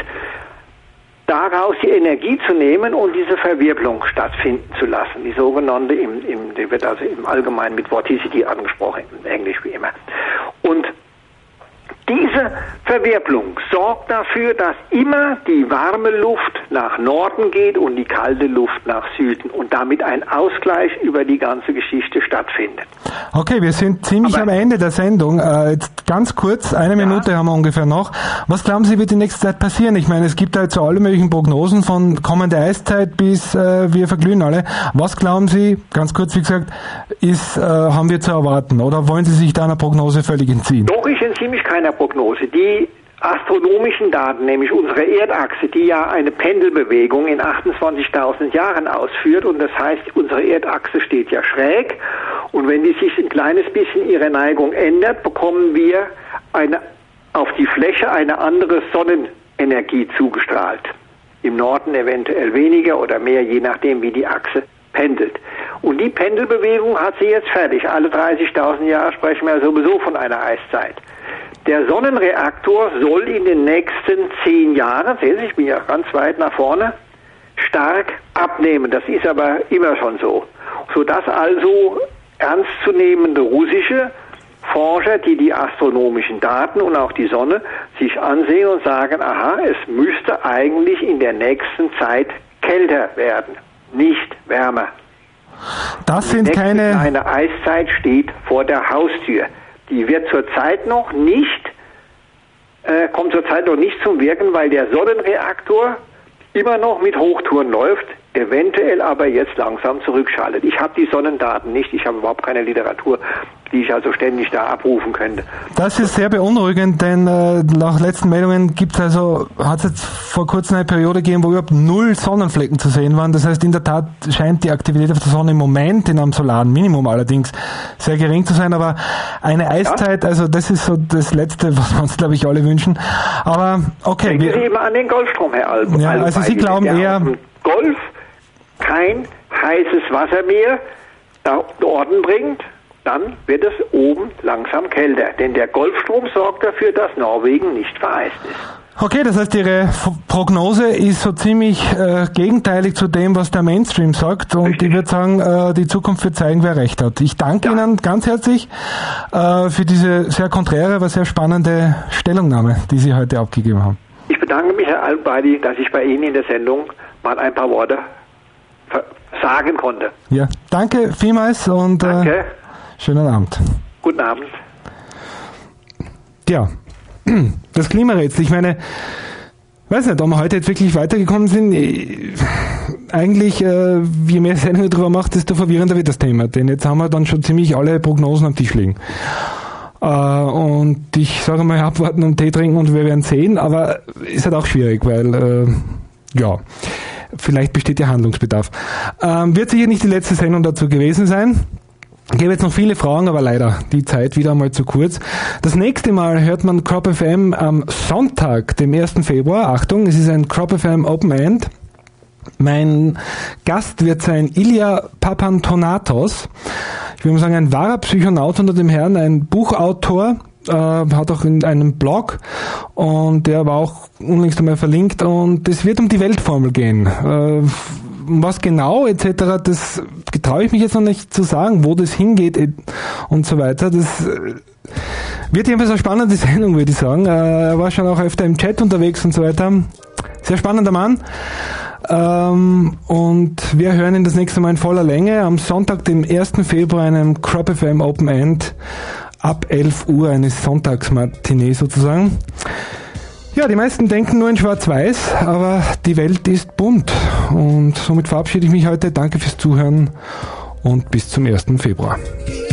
daraus die Energie zu nehmen und diese Verwirbelung stattfinden zu lassen. Die sogenannte, im, im, die wird also im Allgemeinen mit Vorticity angesprochen, im Englisch wie immer. Und diese Verwirbelung sorgt dafür, dass immer die warme Luft nach Norden geht und die kalte Luft nach Süden und damit ein Ausgleich über die ganze Geschichte stattfindet. Okay, wir sind ziemlich Aber am Ende der Sendung. Äh, jetzt ganz kurz, eine ja. Minute haben wir ungefähr noch. Was glauben Sie, wird in nächster Zeit passieren? Ich meine, es gibt da jetzt so alle möglichen Prognosen von kommender Eiszeit bis äh, wir verglühen alle. Was glauben Sie, ganz kurz wie gesagt, ist, äh, haben wir zu erwarten? Oder wollen Sie sich da einer Prognose völlig entziehen? Doch, ich entziehe mich keiner Prognose. Die astronomischen Daten, nämlich unsere Erdachse, die ja eine Pendelbewegung in achtundzwanzigtausend Jahren ausführt, und das heißt, unsere Erdachse steht ja schräg, und wenn die sich ein kleines bisschen ihre Neigung ändert, bekommen wir eine, auf die Fläche eine andere Sonnenenergie zugestrahlt. Im Norden eventuell weniger oder mehr, je nachdem, wie die Achse pendelt. Und die Pendelbewegung hat sie jetzt fertig. Alle dreißigtausend Jahre sprechen wir sowieso von einer Eiszeit. Der Sonnenreaktor soll in den nächsten zehn Jahren, sehen Sie, ich bin ja ganz weit nach vorne, stark abnehmen. Das ist aber immer schon so. Sodass also ernstzunehmende russische Forscher, die die astronomischen Daten und auch die Sonne sich ansehen und sagen, aha, es müsste eigentlich in der nächsten Zeit kälter werden, nicht wärmer. Das sind die keine... Eine Eiszeit steht vor der Haustür. Die wird zurzeit noch nicht, äh, kommt zurzeit noch nicht zum Wirken, weil der Sonnenreaktor immer noch mit Hochtouren läuft, eventuell aber jetzt langsam zurückschaltet. Ich habe die Sonnendaten nicht, ich habe überhaupt keine Literatur, die ich also ständig da abrufen könnte. Das ist sehr beunruhigend, denn äh, nach letzten Meldungen gibt es also, hat es jetzt vor kurzem eine Periode gegeben, wo überhaupt null Sonnenflecken zu sehen waren. Das heißt, in der Tat scheint die Aktivität auf der Sonne im Moment, in einem solaren Minimum allerdings, sehr gering zu sein. Aber eine Eiszeit, ja, also das ist so das Letzte, was wir uns, glaube ich, alle wünschen. Aber okay. Denken Sie immer an den Golfstrom, Herr Alb. Ja, also Sie glauben eher... Golf kein heißes Wasser mehr nach Norden bringt, dann wird es oben langsam kälter. Denn der Golfstrom sorgt dafür, dass Norwegen nicht vereist ist. Okay, das heißt, Ihre Prognose ist so ziemlich äh, gegenteilig zu dem, was der Mainstream sagt. Und Richtig. Ich würde sagen, äh, die Zukunft wird zeigen, wer recht hat. Ich danke ja. Ihnen ganz herzlich äh, für diese sehr konträre, aber sehr spannende Stellungnahme, die Sie heute abgegeben haben. Ich bedanke mich, Herr Al-Badi, dass ich bei Ihnen in der Sendung mal ein paar Worte sagen konnte. Ja, danke vielmals und danke. Äh, schönen Abend. Guten Abend. Ja, das Klimarätsel. Ich meine, weiß nicht, ob wir heute jetzt wirklich weitergekommen sind. Eigentlich, äh, je mehr Sendung darüber macht, desto verwirrender wird das Thema. Denn jetzt haben wir dann schon ziemlich alle Prognosen am Tisch liegen. Äh, und ich sage mal, abwarten und Tee trinken und wir werden sehen. Aber ist halt auch schwierig, weil, äh, ja... Vielleicht besteht ja Handlungsbedarf. Ähm, wird sicher nicht die letzte Sendung dazu gewesen sein. Ich gebe jetzt noch viele Fragen, aber leider die Zeit wieder einmal zu kurz. Das nächste Mal hört man Crop F M am Sonntag, dem ersten Februar. Achtung, es ist ein Crop F M Open End. Mein Gast wird sein Ilya Papantonatos. Ich würde mal sagen, ein wahrer Psychonaut unter dem Herrn, ein Buchautor, äh, hat auch in einem Blog und der war auch unlängst einmal verlinkt und es wird um die Weltformel gehen. Äh, was genau et cetera, das getraue ich mich jetzt noch nicht zu sagen, wo das hingeht und so weiter. Das wird jedenfalls eine spannende Sendung, würde ich sagen. Er war schon auch öfter im Chat unterwegs und so weiter. Sehr spannender Mann. Ähm, und wir hören ihn das nächste Mal in voller Länge am Sonntag, dem ersten Februar, einem Crop F M Open End ab elf Uhr, eine Sonntagsmatinee sozusagen. Ja, die meisten denken nur in Schwarz-Weiß, aber die Welt ist bunt. Und somit verabschiede ich mich heute. Danke fürs Zuhören und bis zum ersten Februar.